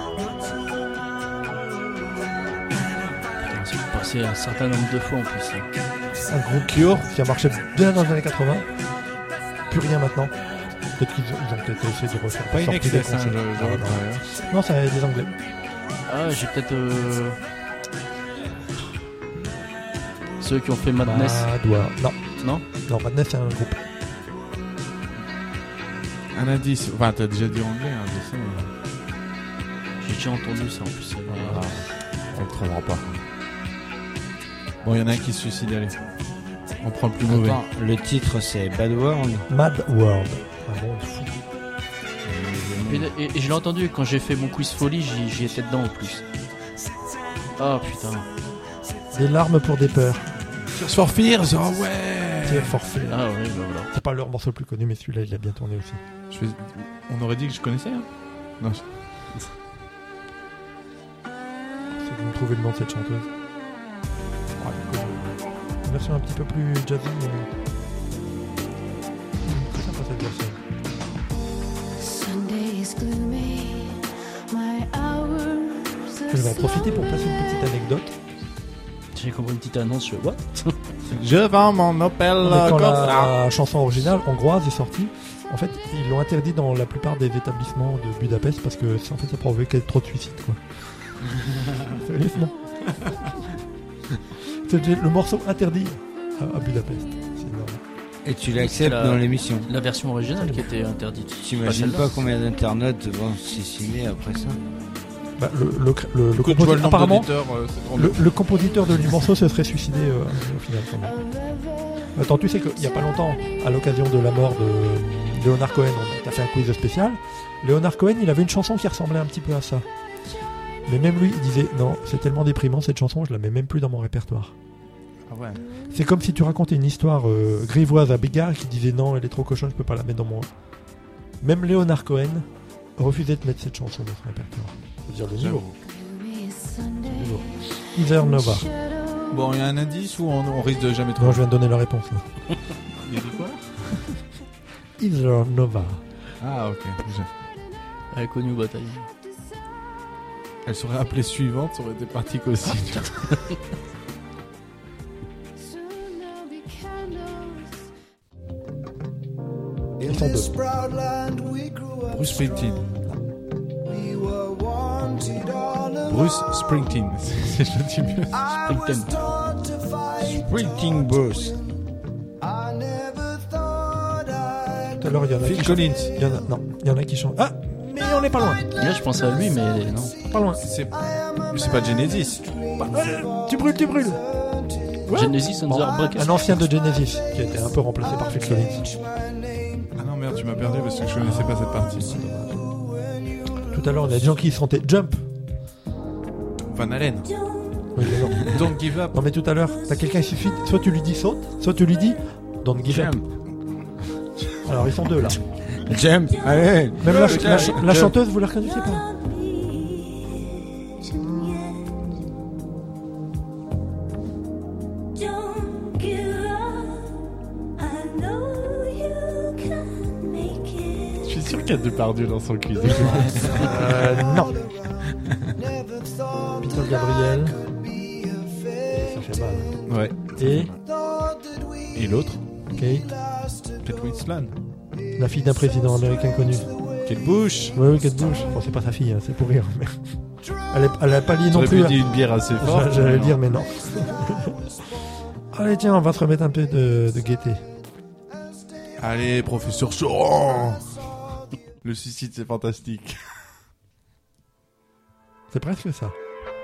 C'est passé un certain nombre de fois en plus. Un groupe Cure qui a marché bien dans les années 80. Plus rien maintenant. Peut-être qu'ils ont peut-être essayé de refaire. Pas In sortir des Excess, hein, concerts. Non, c'est des Anglais. Ah, j'ai peut-être ceux qui ont fait Madness. Non. Non, Madness c'est un groupe. Un indice. Enfin, t'as déjà dit anglais, hein, je sais. J'ai déjà entendu ça en plus. Voilà. On le trouvera pas. Bon, il y en a un qui se suicide, allez. On prend le plus mauvais. Attends, le titre c'est Bad World. Mad World. Un monde fou. Et je l'ai entendu quand j'ai fait mon quiz folie, j'y étais dedans en plus. Ah putain. Des larmes pour des peurs. Tears for Fears, oh ouais. Tears for Fears. Ah ouais, bah voilà. C'est pas leur morceau le plus connu, mais celui-là il a bien tourné aussi. On aurait dit que je connaissais, hein. Non. Si vous me trouvez le nom de cette chanteuse. Une version un petit peu plus jazzy, mais... C'est sympa cette version. Je vais en profiter pour passer une petite anecdote. J'ai compris une petite annonce, je what? Je vends mon Opel Quand Corsa. la chanson originale hongroise est sortie, en fait, ils l'ont interdit dans la plupart des établissements de Budapest parce que en fait, ça provoquait trop de suicides, quoi. Sérieusement. C'était le morceau interdit à Budapest. C'est énorme. Et tu l'acceptes dans l'émission. La version originale qui était interdite. T'imagines pas combien d'internautes vont se suicider après ça? Bah, apparemment, le compositeur du morceau se serait suicidé au final. Quand même. Attends, tu sais qu'il n'y a pas longtemps, à l'occasion de la mort de Leonard Cohen, on a fait un quiz spécial. Leonard Cohen, il avait une chanson qui ressemblait un petit peu à ça. Mais même lui, il disait non, c'est tellement déprimant cette chanson, je la mets même plus dans mon répertoire. Ah ouais. C'est comme si tu racontais une histoire grivoise à Bigard qui disait non, elle est trop cochonne, je peux pas la mettre dans mon... Même Leonard Cohen refusait de mettre cette chanson dans son répertoire. Faut dire le niveau. Heather Nova. Bon, il y a un indice ou on risque de jamais trouver? Non, je viens de donner la réponse. Il a dit quoi? Heather Nova. Ah, ok. Elle est connue au bataille. Elle serait appelée suivante, ça aurait été pratique aussi. Ils sont deux. Bruce Springsteen. Bruce Springsteen. Je le dis mieux. Springsteen Bruce. Tout à l'heure, il y en a Phil qui Collins. chantent. Il y en a qui chantent. Ah, mais on n'est pas loin. Là, je pensais à lui, mais non. Pas loin. C'est pas Genesis. Tu brûles. Ouais. Genesis and the Heartbreakers. Un ancien de Genesis qui a été un peu remplacé par Phil Collins. Ah non, merde, tu m'as perdu parce que je connaissais pas cette partie. Tout à l'heure, il y a des gens qui chantaient Jump. Van Halen. Oui, mais non. Don't give up. Non, mais tout à l'heure, t'as quelqu'un qui suffit. Soit tu lui dis saute, soit tu lui dis don't give up. Alors, ils sont deux là. Jump, allez. Même la chanteuse, vous la reconnaissez pas? Je suis sûr qu'il y a Depardieu dans son quiz. Non. Peter Gabriel. Ça fait mal. Ouais. Et l'autre? Kate. Kate Winslet. La fille d'un président américain connu. Kate Bush. Oui, Kate Bush. Bon, c'est pas sa fille, hein, c'est pour rire. Mais... Elle a pas lié non plus. J'aurais pu dire une bière assez forte. J'allais le dire, mais non. Allez, tiens, on va se remettre un peu de gaieté. Allez, professeur Choron. Le suicide, c'est fantastique. C'est presque ça.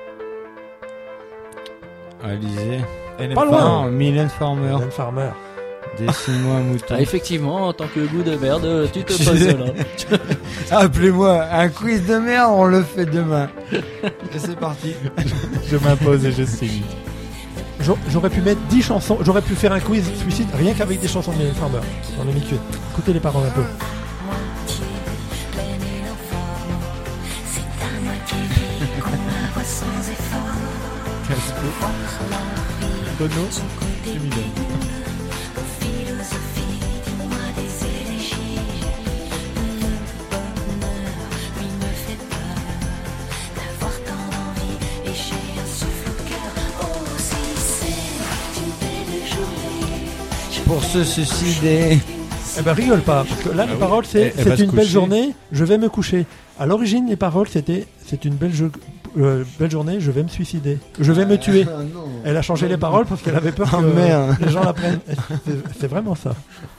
Alizé. Pas loin. Mylène Farmer. Mylène Farmer. Dessine-moi un mouton. Ah, effectivement, en tant que goût de merde, tu te passes là. Appelez-moi, un quiz de merde, on le fait demain. Et c'est parti. Je m'impose et je signe. J'aurais pu mettre 10 chansons, j'aurais pu faire un quiz suicide rien qu'avec des chansons de Mylène Farmer. J'en ai mis qu'une. Écoutez les paroles un peu. Bono et Mylène. Pour se suicider. Eh ben rigole pas, parce que là les paroles c'est une belle journée, je vais me coucher. À l'origine les paroles c'était c'est une belle journée, je vais me suicider, je vais me tuer. Elle a changé les paroles parce qu'elle avait peur que les gens la prennent. C'est vraiment ça.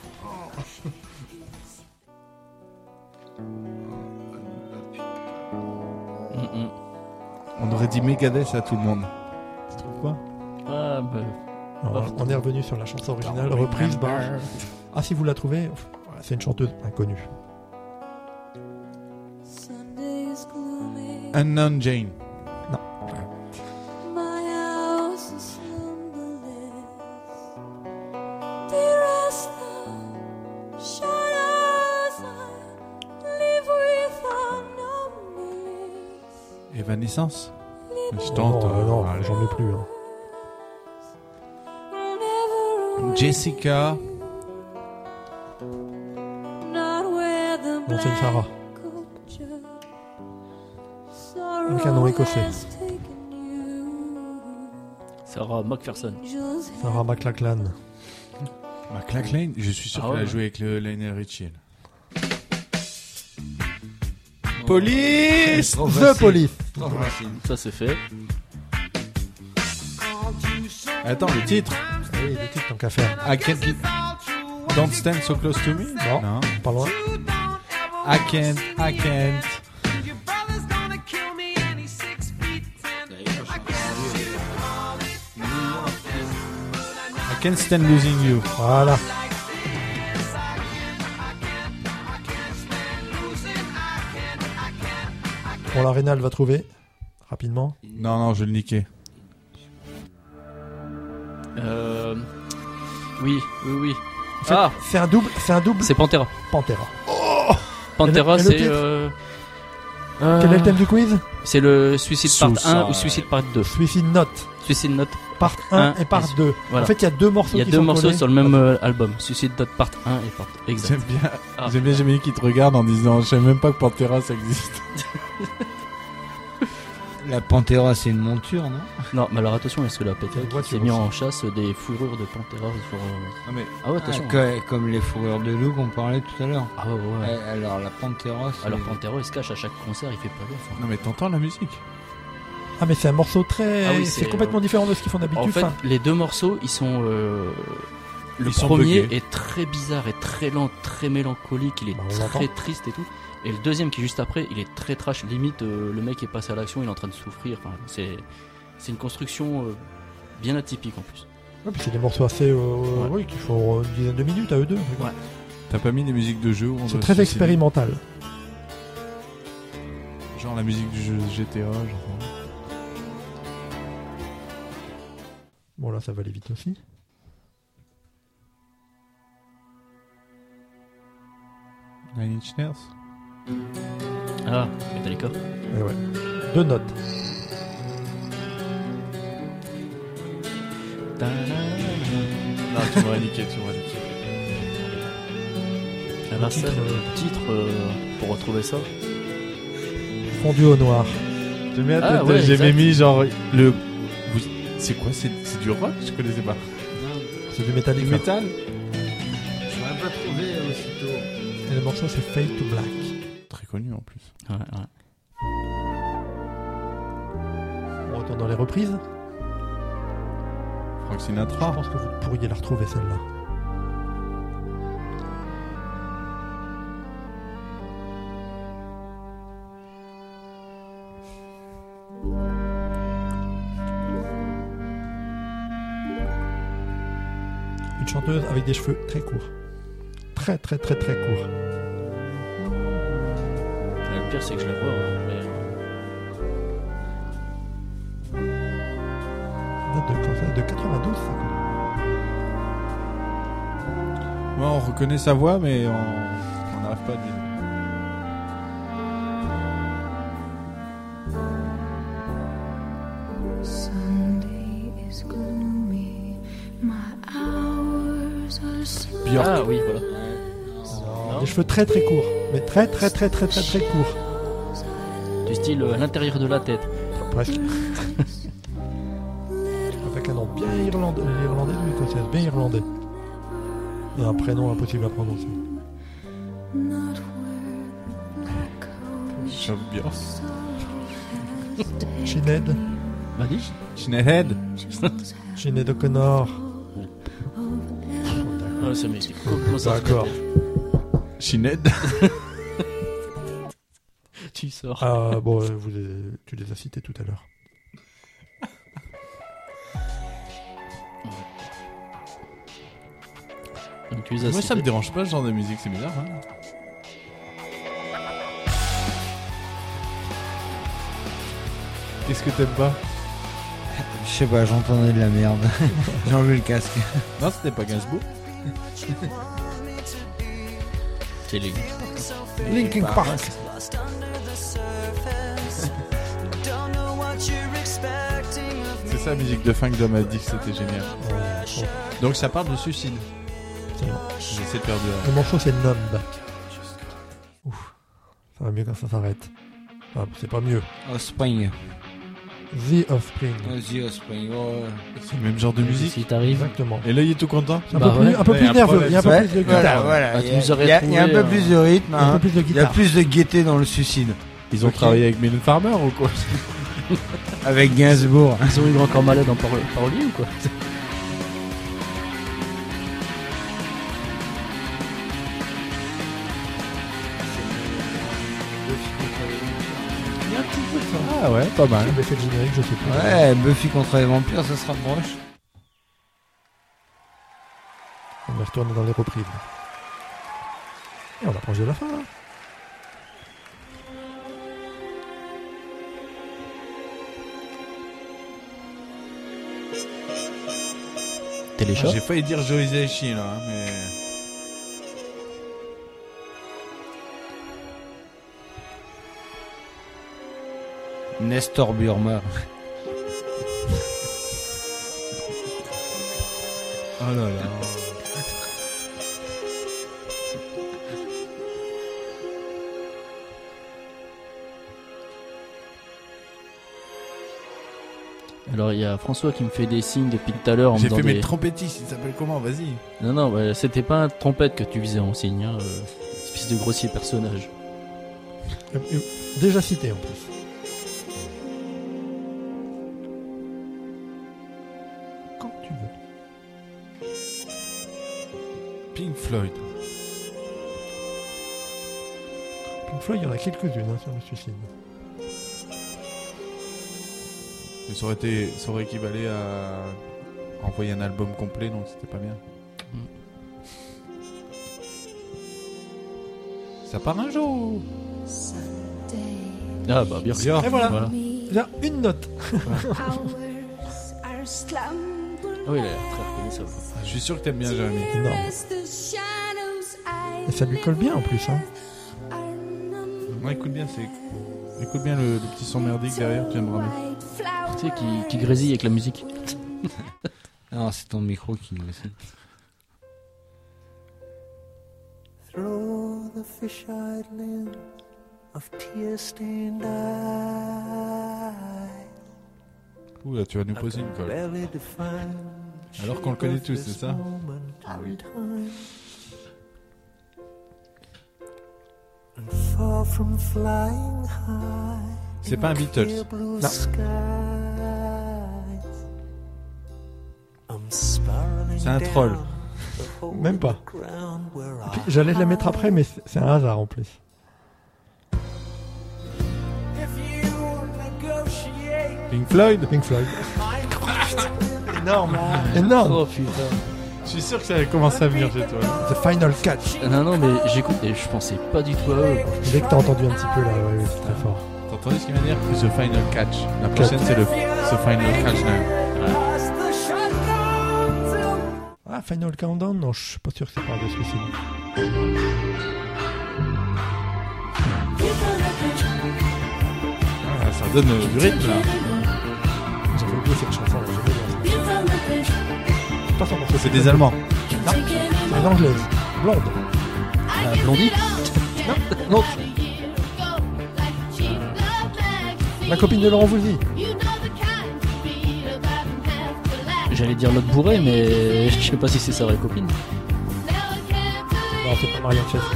On aurait dit Megadeth à tout le monde. Tu trouves pas? Ah bah. Alors, on est revenu sur la chanson originale, reprise par... Ah, si vous la trouvez, c'est une chanteuse inconnue. Unknown Jane. Non. Evanescence. Je Non, tente. non, j'en ai plus. Hein. Jessica. Non, c'est une Sarah. Avec un nom écossais. Sarah McPherson. Sarah McLachlan. McLachlan, je suis sûr qu'elle a joué avec le Lionel Richie. Police. The Police. Ça c'est fait. Attends, le titre. Oui, le titre tant qu'à faire. I can't Don't stand so close to me. Non, pas loin. I can't. I can't stand losing you. Voilà. Bon, la Rénal va trouver rapidement. Non, je vais le niquer. Oui. C'est un double. C'est Pantera. Pantera. Pantera, Et le c'est. titre Quel est le thème du quiz? C'est le Suicide Part 1 ou Suicide Part 2. Suicide Note. Suicide Note. Part 1 et Part 2. Voilà. En fait, il y a deux morceaux. Il y a deux morceaux sur le même album. Suicide Note Part 1 et Part. Exact. J'aime bien Jérémy qui te regarde en disant, je savais même pas que Pantera ça existe. La Pantera, c'est une monture, non? Non, mais alors attention, est-ce que la PTA voiture s'est mis aussi. en chasse des fourrures de Pantera sur. Ah ouais, attention. Comme les fourrures de loup qu'on parlait tout à l'heure. Ah ouais. Alors la Pantera, c'est... Alors Pantera, il se cache à chaque concert, il fait pas gaffe. Non mais t'entends la musique. Ah, mais c'est un morceau très. Ah oui, c'est c'est complètement différent de ce qu'ils font d'habitude. En fait, Enfin, les deux morceaux, ils sont. Le sont premier buggés. est très bizarre et très lent, très mélancolique, il est Bah, on très l'entend. triste et tout. Et le deuxième qui est juste après, il est très trash. Limite, le mec est passé à l'action, il est en train de souffrir. Enfin, c'est une construction bien atypique en plus. ouais, puis c'est des morceaux assez. Oui, qui font une dizaine de minutes à eux deux. Ouais. T'as pas mis des musiques de jeu où on C'est doit très se suicider. expérimental. Genre la musique du jeu GTA, genre. Bon, là, ça va aller vite aussi. Nine Inch Nails. Ah, Metallica. Ouais, ouais. Deux notes. Non, tu m'aurais niqué, Alors ça, le titre, pour retrouver ça. Fondu au noir. J'aime bien Ah, ouais, j'ai exact. mis genre le. C'est quoi? C'est du rock? Je connaissais pas. C'est du métallique. Du métal? Je l'aurais pas trouvé aussitôt. Et le morceau, c'est Fade to Black. Très connu en plus. Ouais. On retourne dans les reprises. Frank Je Sinatra. pense que vous pourriez la retrouver, celle-là. Une chanteuse avec des cheveux très courts. Très courts. Le pire, c'est que je la vois. Date de 92, ça. Ouais, on reconnaît sa voix, mais on n'arrive pas à deviner. Björk. Ah oui, voilà. Des cheveux très courts. Mais très courts. Du style à l'intérieur de la tête. Presque. Avec un nom bien irlandais ou écossais, bien irlandais. Et un prénom impossible à prononcer. Björk. Sinead. Vas-y. Sinead. Sinead O'Connor. Ah, ça m'est complètement ça. D'accord. Sinead. Tu sors. Ah, bon, tu les as cités tout à l'heure. Donc, tu les as Moi, ça cités. me dérange pas ce genre de musique, c'est bizarre. Hein. Qu'est-ce que t'aimes pas? Je sais pas, j'entendais de la merde. J'ai enlevé le casque. Non, c'était pas Gainsbourg. C'est les Linkin Park. C'est ça la musique de fin que Dom a dit que c'était génial. Donc ça parle de suicide. J'essaie de faire du... Le morceau, c'est Numb. Ouf. Ça va mieux quand ça s'arrête. Ah, c'est pas mieux. Offspring. The Offspring. The Offspring, ouais. C'est le même genre de musique. Si t'arrives. Exactement. Et là, il est tout content. Un Bah peu plus, ouais. un peu Ouais, plus y a un nerveux. problème. Il y a un peu Ouais, plus de guitare. voilà. Ah, tu Il y a- nous aurais il y a un trouvé, peu plus de rythme. Il y a un Hein. peu plus de Il y a guitare. plus de gaieté dans le suicide. Ils ont Ok. travaillé avec Mylène Farmer ou quoi? Avec Gainsbourg. Ils ont eu Grand Corps Malade en parolier ou quoi? Il y a un petit peu de ça. Ah ouais, pas mal. Mais c'est le générique, je sais plus. Ouais, Buffy contre les vampires, ça se rapproche. On va retourner dans les reprises. Et on approche de la fin, là. les chats. J'ai failli dire Joe Hisaishi là, hein, mais... Nestor Burma. Oh là là. Alors il y a François qui me fait des signes depuis tout à l'heure. J'ai fait mes trompettistes, il s'appelle comment? Vas-y. Non, bah, c'était pas un trompette que tu faisais en signe, hein, espèce de grossier personnage. Déjà cité en plus. Quand tu veux. Pink Floyd. Pink Floyd, il y en a quelques-unes hein, sur le suicide. Mais ça aurait équivalé à envoyer un album complet, donc c'était pas bien. Ça part un jour. Ah bah bien sûr. Et voilà. Là, une note. Ah oui, il a l'air très reconnaissable. Je suis sûr que t'aimes bien Jérémy. Non. Et ça lui colle bien en plus. Hein. Ouais, écoute bien le petit son merdique derrière, tu viens de ramer. Tu sais, qui grésille avec la musique. Non, c'est ton micro qui grésille. Through the fish-eyed lens of tear-stained eyes. Ouh, là, tu vas nous poser une colle. Alors qu'on le connaît tous, c'est ça? Ah oui. And far from flying high. C'est pas un Beatles. Non. C'est un troll. Même pas. Et puis, j'allais la mettre après, mais c'est un hasard en plus. Pink Floyd. Pink Floyd. Énorme. Énorme. Oh putain. Je suis sûr que ça va commencer à venir chez toi. The Final Catch. Non, mais j'écoute et je pensais pas du tout à eux. Dès que t'as entendu un petit peu là, ouais, c'est très fort. T'as entendu ce qu'il vient de dire? The Final Catch. La prochaine, c'est The Final Catch now. Ah, Final Countdown? Non, je suis pas sûr que ça parle de suicide. Ah, ça donne du rythme là. J'avais oublié cette chanson, j'aimais bien ça. Pas 100%. C'est des Allemands. Non, c'est une anglaise. Blonde. Blondie. Non, l'autre. La copine de Laurent Voulzy. J'allais dire l'autre bourré, mais je sais pas si c'est sa vraie copine. Non, c'est pas Marianne Chess.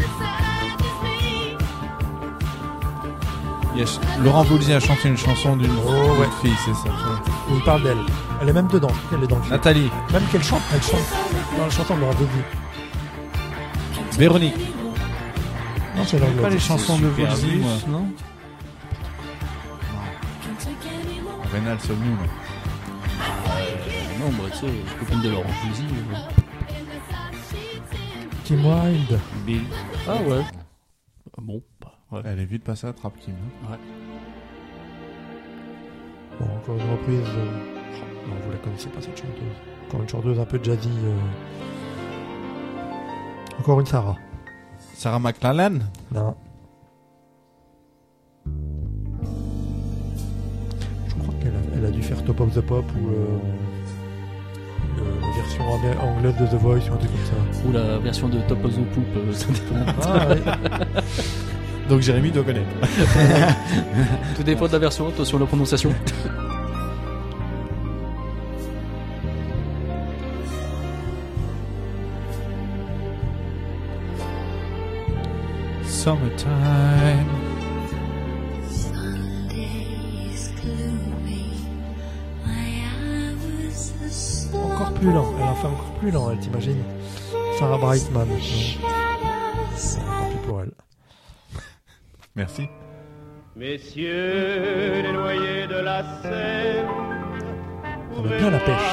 Laurent Voulzy a chanté une chanson d'une ouais. fille, c'est ça. Il parle d'elle. Elle est même dedans. Elle est dans le film. Nathalie. Même qu'elle chante, elle chante. Dans la chanson de Laurent Voulzy. Véronique. Non, c'est l'anglaise. Pas les chansons de Voulzy, moi. Non. Rénal Sommiou. Non, bah tu sais, copine de Laurent Voulzy. Kim Wilde. Bill. Ah ouais. Bon, bah, ouais. Elle est vite passée à Trap Kim. Ouais. Bon, encore une reprise. Non, vous la connaissez pas cette chanteuse. Encore une chanteuse un peu jazzy. Encore une Sarah. Sarah McLachlan. Non. Je crois qu'elle a dû faire Top of the Pop ou la version anglaise de The Voice ou un truc comme ça. Ou la version de Top of the Poop, ça dépend. Ah, oui. Donc Jérémy doit connaître. Tout dépend de la version, attention à la prononciation. Summertime. Encore plus lent. Elle a fait encore plus lent, elle, t'imagines. Sarah Brightman. Non. Tant pis pour elle. Merci. Messieurs les noyés de la Seine, On aime bien la pêche.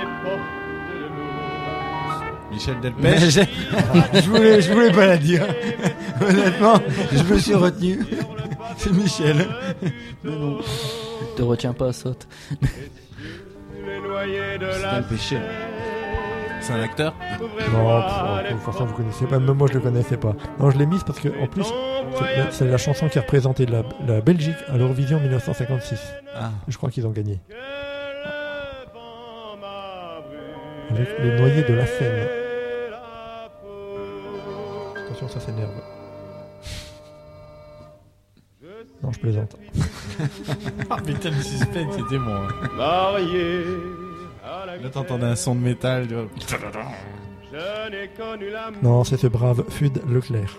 Michel Delpech. Je voulais pas la dire. Honnêtement, je me suis retenu. C'est Michel. Mais non. Te retiens pas, saute. les noyés de C'est la un péché. C'est un acteur? Non, forcément vous connaissez pas. Même moi je le connaissais pas. Non, je l'ai mise parce que en plus c'est la chanson qui a représenté la Belgique à l'Eurovision 1956. Ah. Je crois qu'ils ont gagné. Avec les noyés de la Seine. Attention, ça s'énerve. Non, je plaisante. Ah putain, le suspense, c'était bon. Là, t'entendais un son de métal. Tu vois. Non, c'est ce brave Fud Leclerc.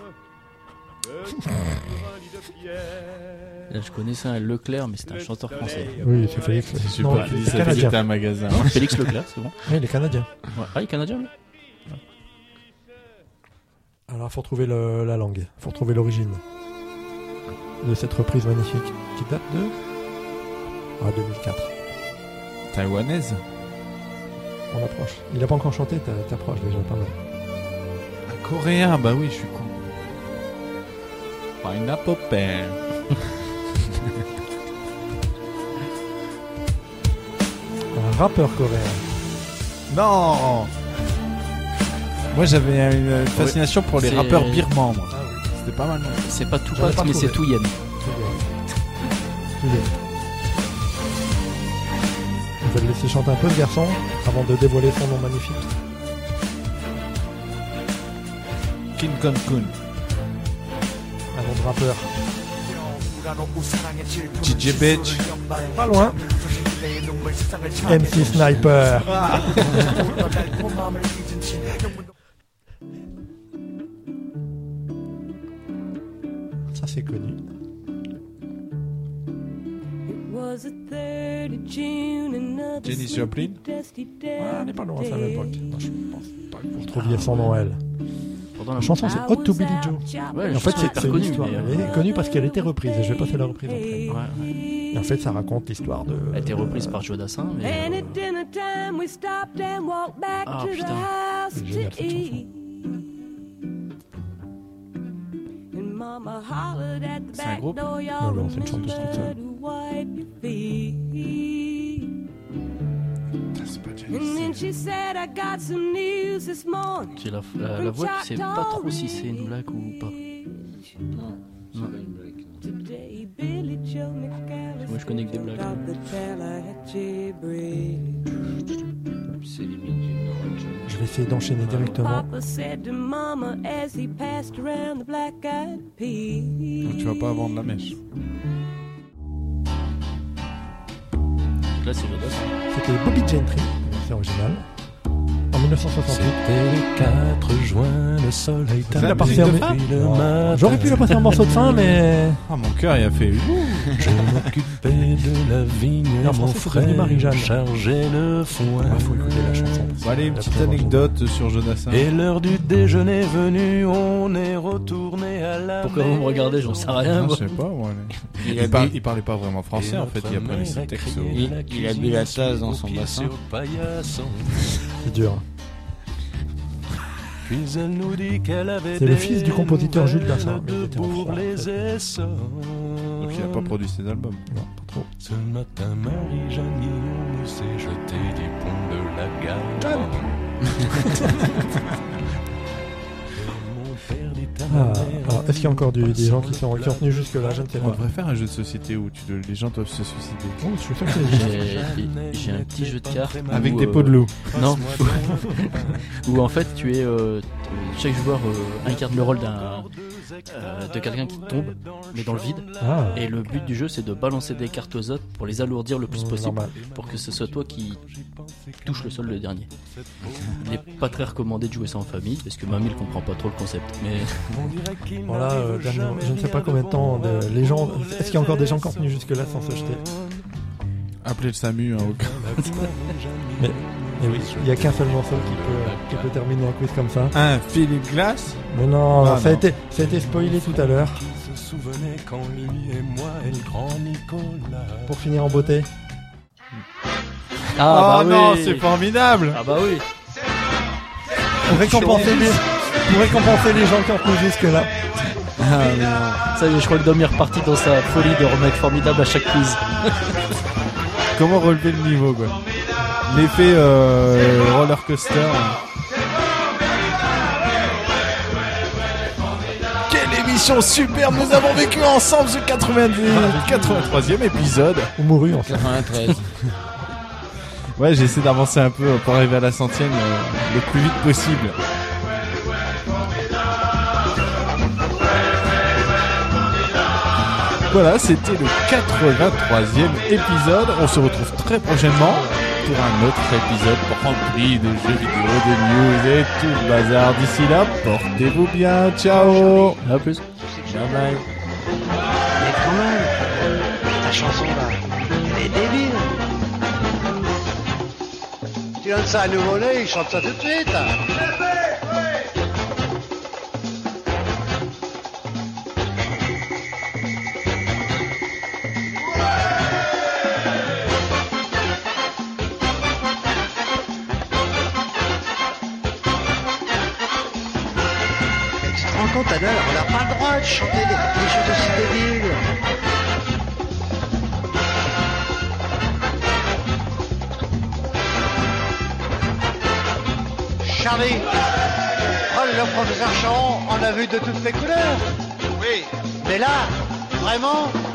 Là, je connaissais un Leclerc, mais c'est un chanteur français. Oui, c'est Félix. Je sais Non, pas, il est ça canadien. fait un magasin. Non, Félix Leclerc, c'est bon. Oui, il est canadien. Ouais. Ah, il est canadien, lui. Alors, faut retrouver la langue. Faut retrouver l'origine de cette reprise magnifique qui date de 2004. Taïwanaise. On approche. Il a pas encore chanté, t'approches déjà pas mal. Un coréen, bah oui, je suis con. Pineapple Pear. Un rappeur coréen. Non. Moi, j'avais une fascination pour les c'est- rappeurs birmans, moi. Ah oui. C'était pas mal, non? C'est pas J'aurais Tupac, pas mais trouvé. c'est Touyen. On va le laisser chanter un peu ce garçon avant de dévoiler son nom magnifique. King Kong Kun. Un nom de rappeur. DJ Bitch. Pas loin. MC Sniper. Ça c'est connu. Jenny Joplin. Ah, on est pas loin, c'est à l'époque. Non, je pense pas que vous retrouviez son nom, elle. Pourtant, La chanson c'est Hot to Billy Joe. Ouais, En fait, c'est c'est une connu. histoire. Mais, Elle est connue parce qu'elle était reprise. Et je vais passer la reprise après. ouais, ouais. Et en fait, ça raconte l'histoire de. Elle a été reprise par Joe Dassin. Mais, Ah putain. C'est génial cette chanson. C'est un groupe? Non, non, c'est une chanteuse toute seule. C'est pas And then she said, I got some news this morning. tu la voix, tu sais pas trop si c'est une blague ou pas. Non, c'est pas une blague. Today, Billy Joe McAllister Moi, je connais que des blagues. of the Tallahatchie Bridge. C'est limite du Norwich. Je vais essayer d'enchaîner directement. Papa said to Mama as he passed around the black-eyed peas. Donc tu vas pas vendre la mèche. Donc là, c'est Joe Dassin. C'était Bobby Gentry, c'est original. En 1968. C'était le 4 juin, le soleil C'est la partie tapait en le matin. J'aurais pu la passer en morceau de fin, mais. Ah, mon cœur, il a fait. Je m'occupais de la vigne, Et en mon français, c'est devenu frère Marie-Jeanne. chargeait le foin. Il faut écouter la chanson. Bon, allez, une petite anecdote sur Jonathan. Et l'heure du déjeuner venue, on est retourné à la Pourquoi vous me regardez? J'en sais rien. Non, moi. je sais pas, moi. Il Il parlait pas vraiment français, en fait, il apprenait ses textes. Il a bu la tasse dans son bassin. C'est dur. Puis elle nous dit qu'elle avait C'est le fils du compositeur Jules Dassin, mais il de était en pour France, en les fait. essors. Donc il a pas produit ses albums. Non, pas trop. Ce matin, Marie-Jeanne Guillaume s'est jetée du pont de la gare. Ah, alors, est-ce qu'il y a encore des gens qui ont tenu jusque-là? Je ne sais On pas. devrait faire un jeu de société où les gens doivent se suicider. Oh, je suis sûr que ça existe. J'ai un petit jeu de cartes. Avec où, des pots de loup. Non. Où en fait, tu es. Chaque joueur incarne le rôle de quelqu'un qui tombe, mais dans le vide. Ah, Et le but du jeu, c'est de balancer des cartes aux autres pour les alourdir le plus possible, normal. pour que ce soit toi qui touche le sol le dernier. Il n'est pas très recommandé de jouer ça en famille, parce que mamie ne comprend pas trop le concept. Mais Voilà, je ne sais pas combien de temps les gens. Est-ce qu'il y a encore des gens qui ont tenu jusque-là sans se jeter? Appelez le SAMU, hein, au cas. Mais oui, il n'y a qu'un seul morceau qui peut terminer un quiz comme ça. Un Philippe Glass. Mais non, Ah, ça a non. été spoilé tout à l'heure. Se souvenait quand lui et moi et le grand Nicolas. Pour finir en beauté. ah bah non, oui. c'est formidable. Ah bah oui. Pour récompenser les gens qui ont tenu jusque-là. Ça y est, je crois que Dom est reparti dans sa folie de remettre formidable à chaque quiz. Comment relever le niveau, quoi. L'effet roller coaster. émission superbe. Nous avons vécu ensemble ce 83e épisode. Ou mouru en 93. Ouais, j'essaie d'avancer un peu pour arriver à la 100e le plus vite possible. Voilà, c'était le 83e épisode. On se retrouve très prochainement pour un autre épisode rempli de jeux vidéo, de news et tout le bazar. D'ici là, portez-vous bien. Ciao. À plus. Bye bye. Mais quand même, ta chanson là, elle est débile. Tu donnes ça à nouveau-né, il chante ça tout de suite. Tu te rends compte, Adèle, on n'a pas le droit de chanter des choses aussi débiles. Charlie, oh, le professeur Charon, on a vu de toutes les couleurs. Oui. Mais là, vraiment,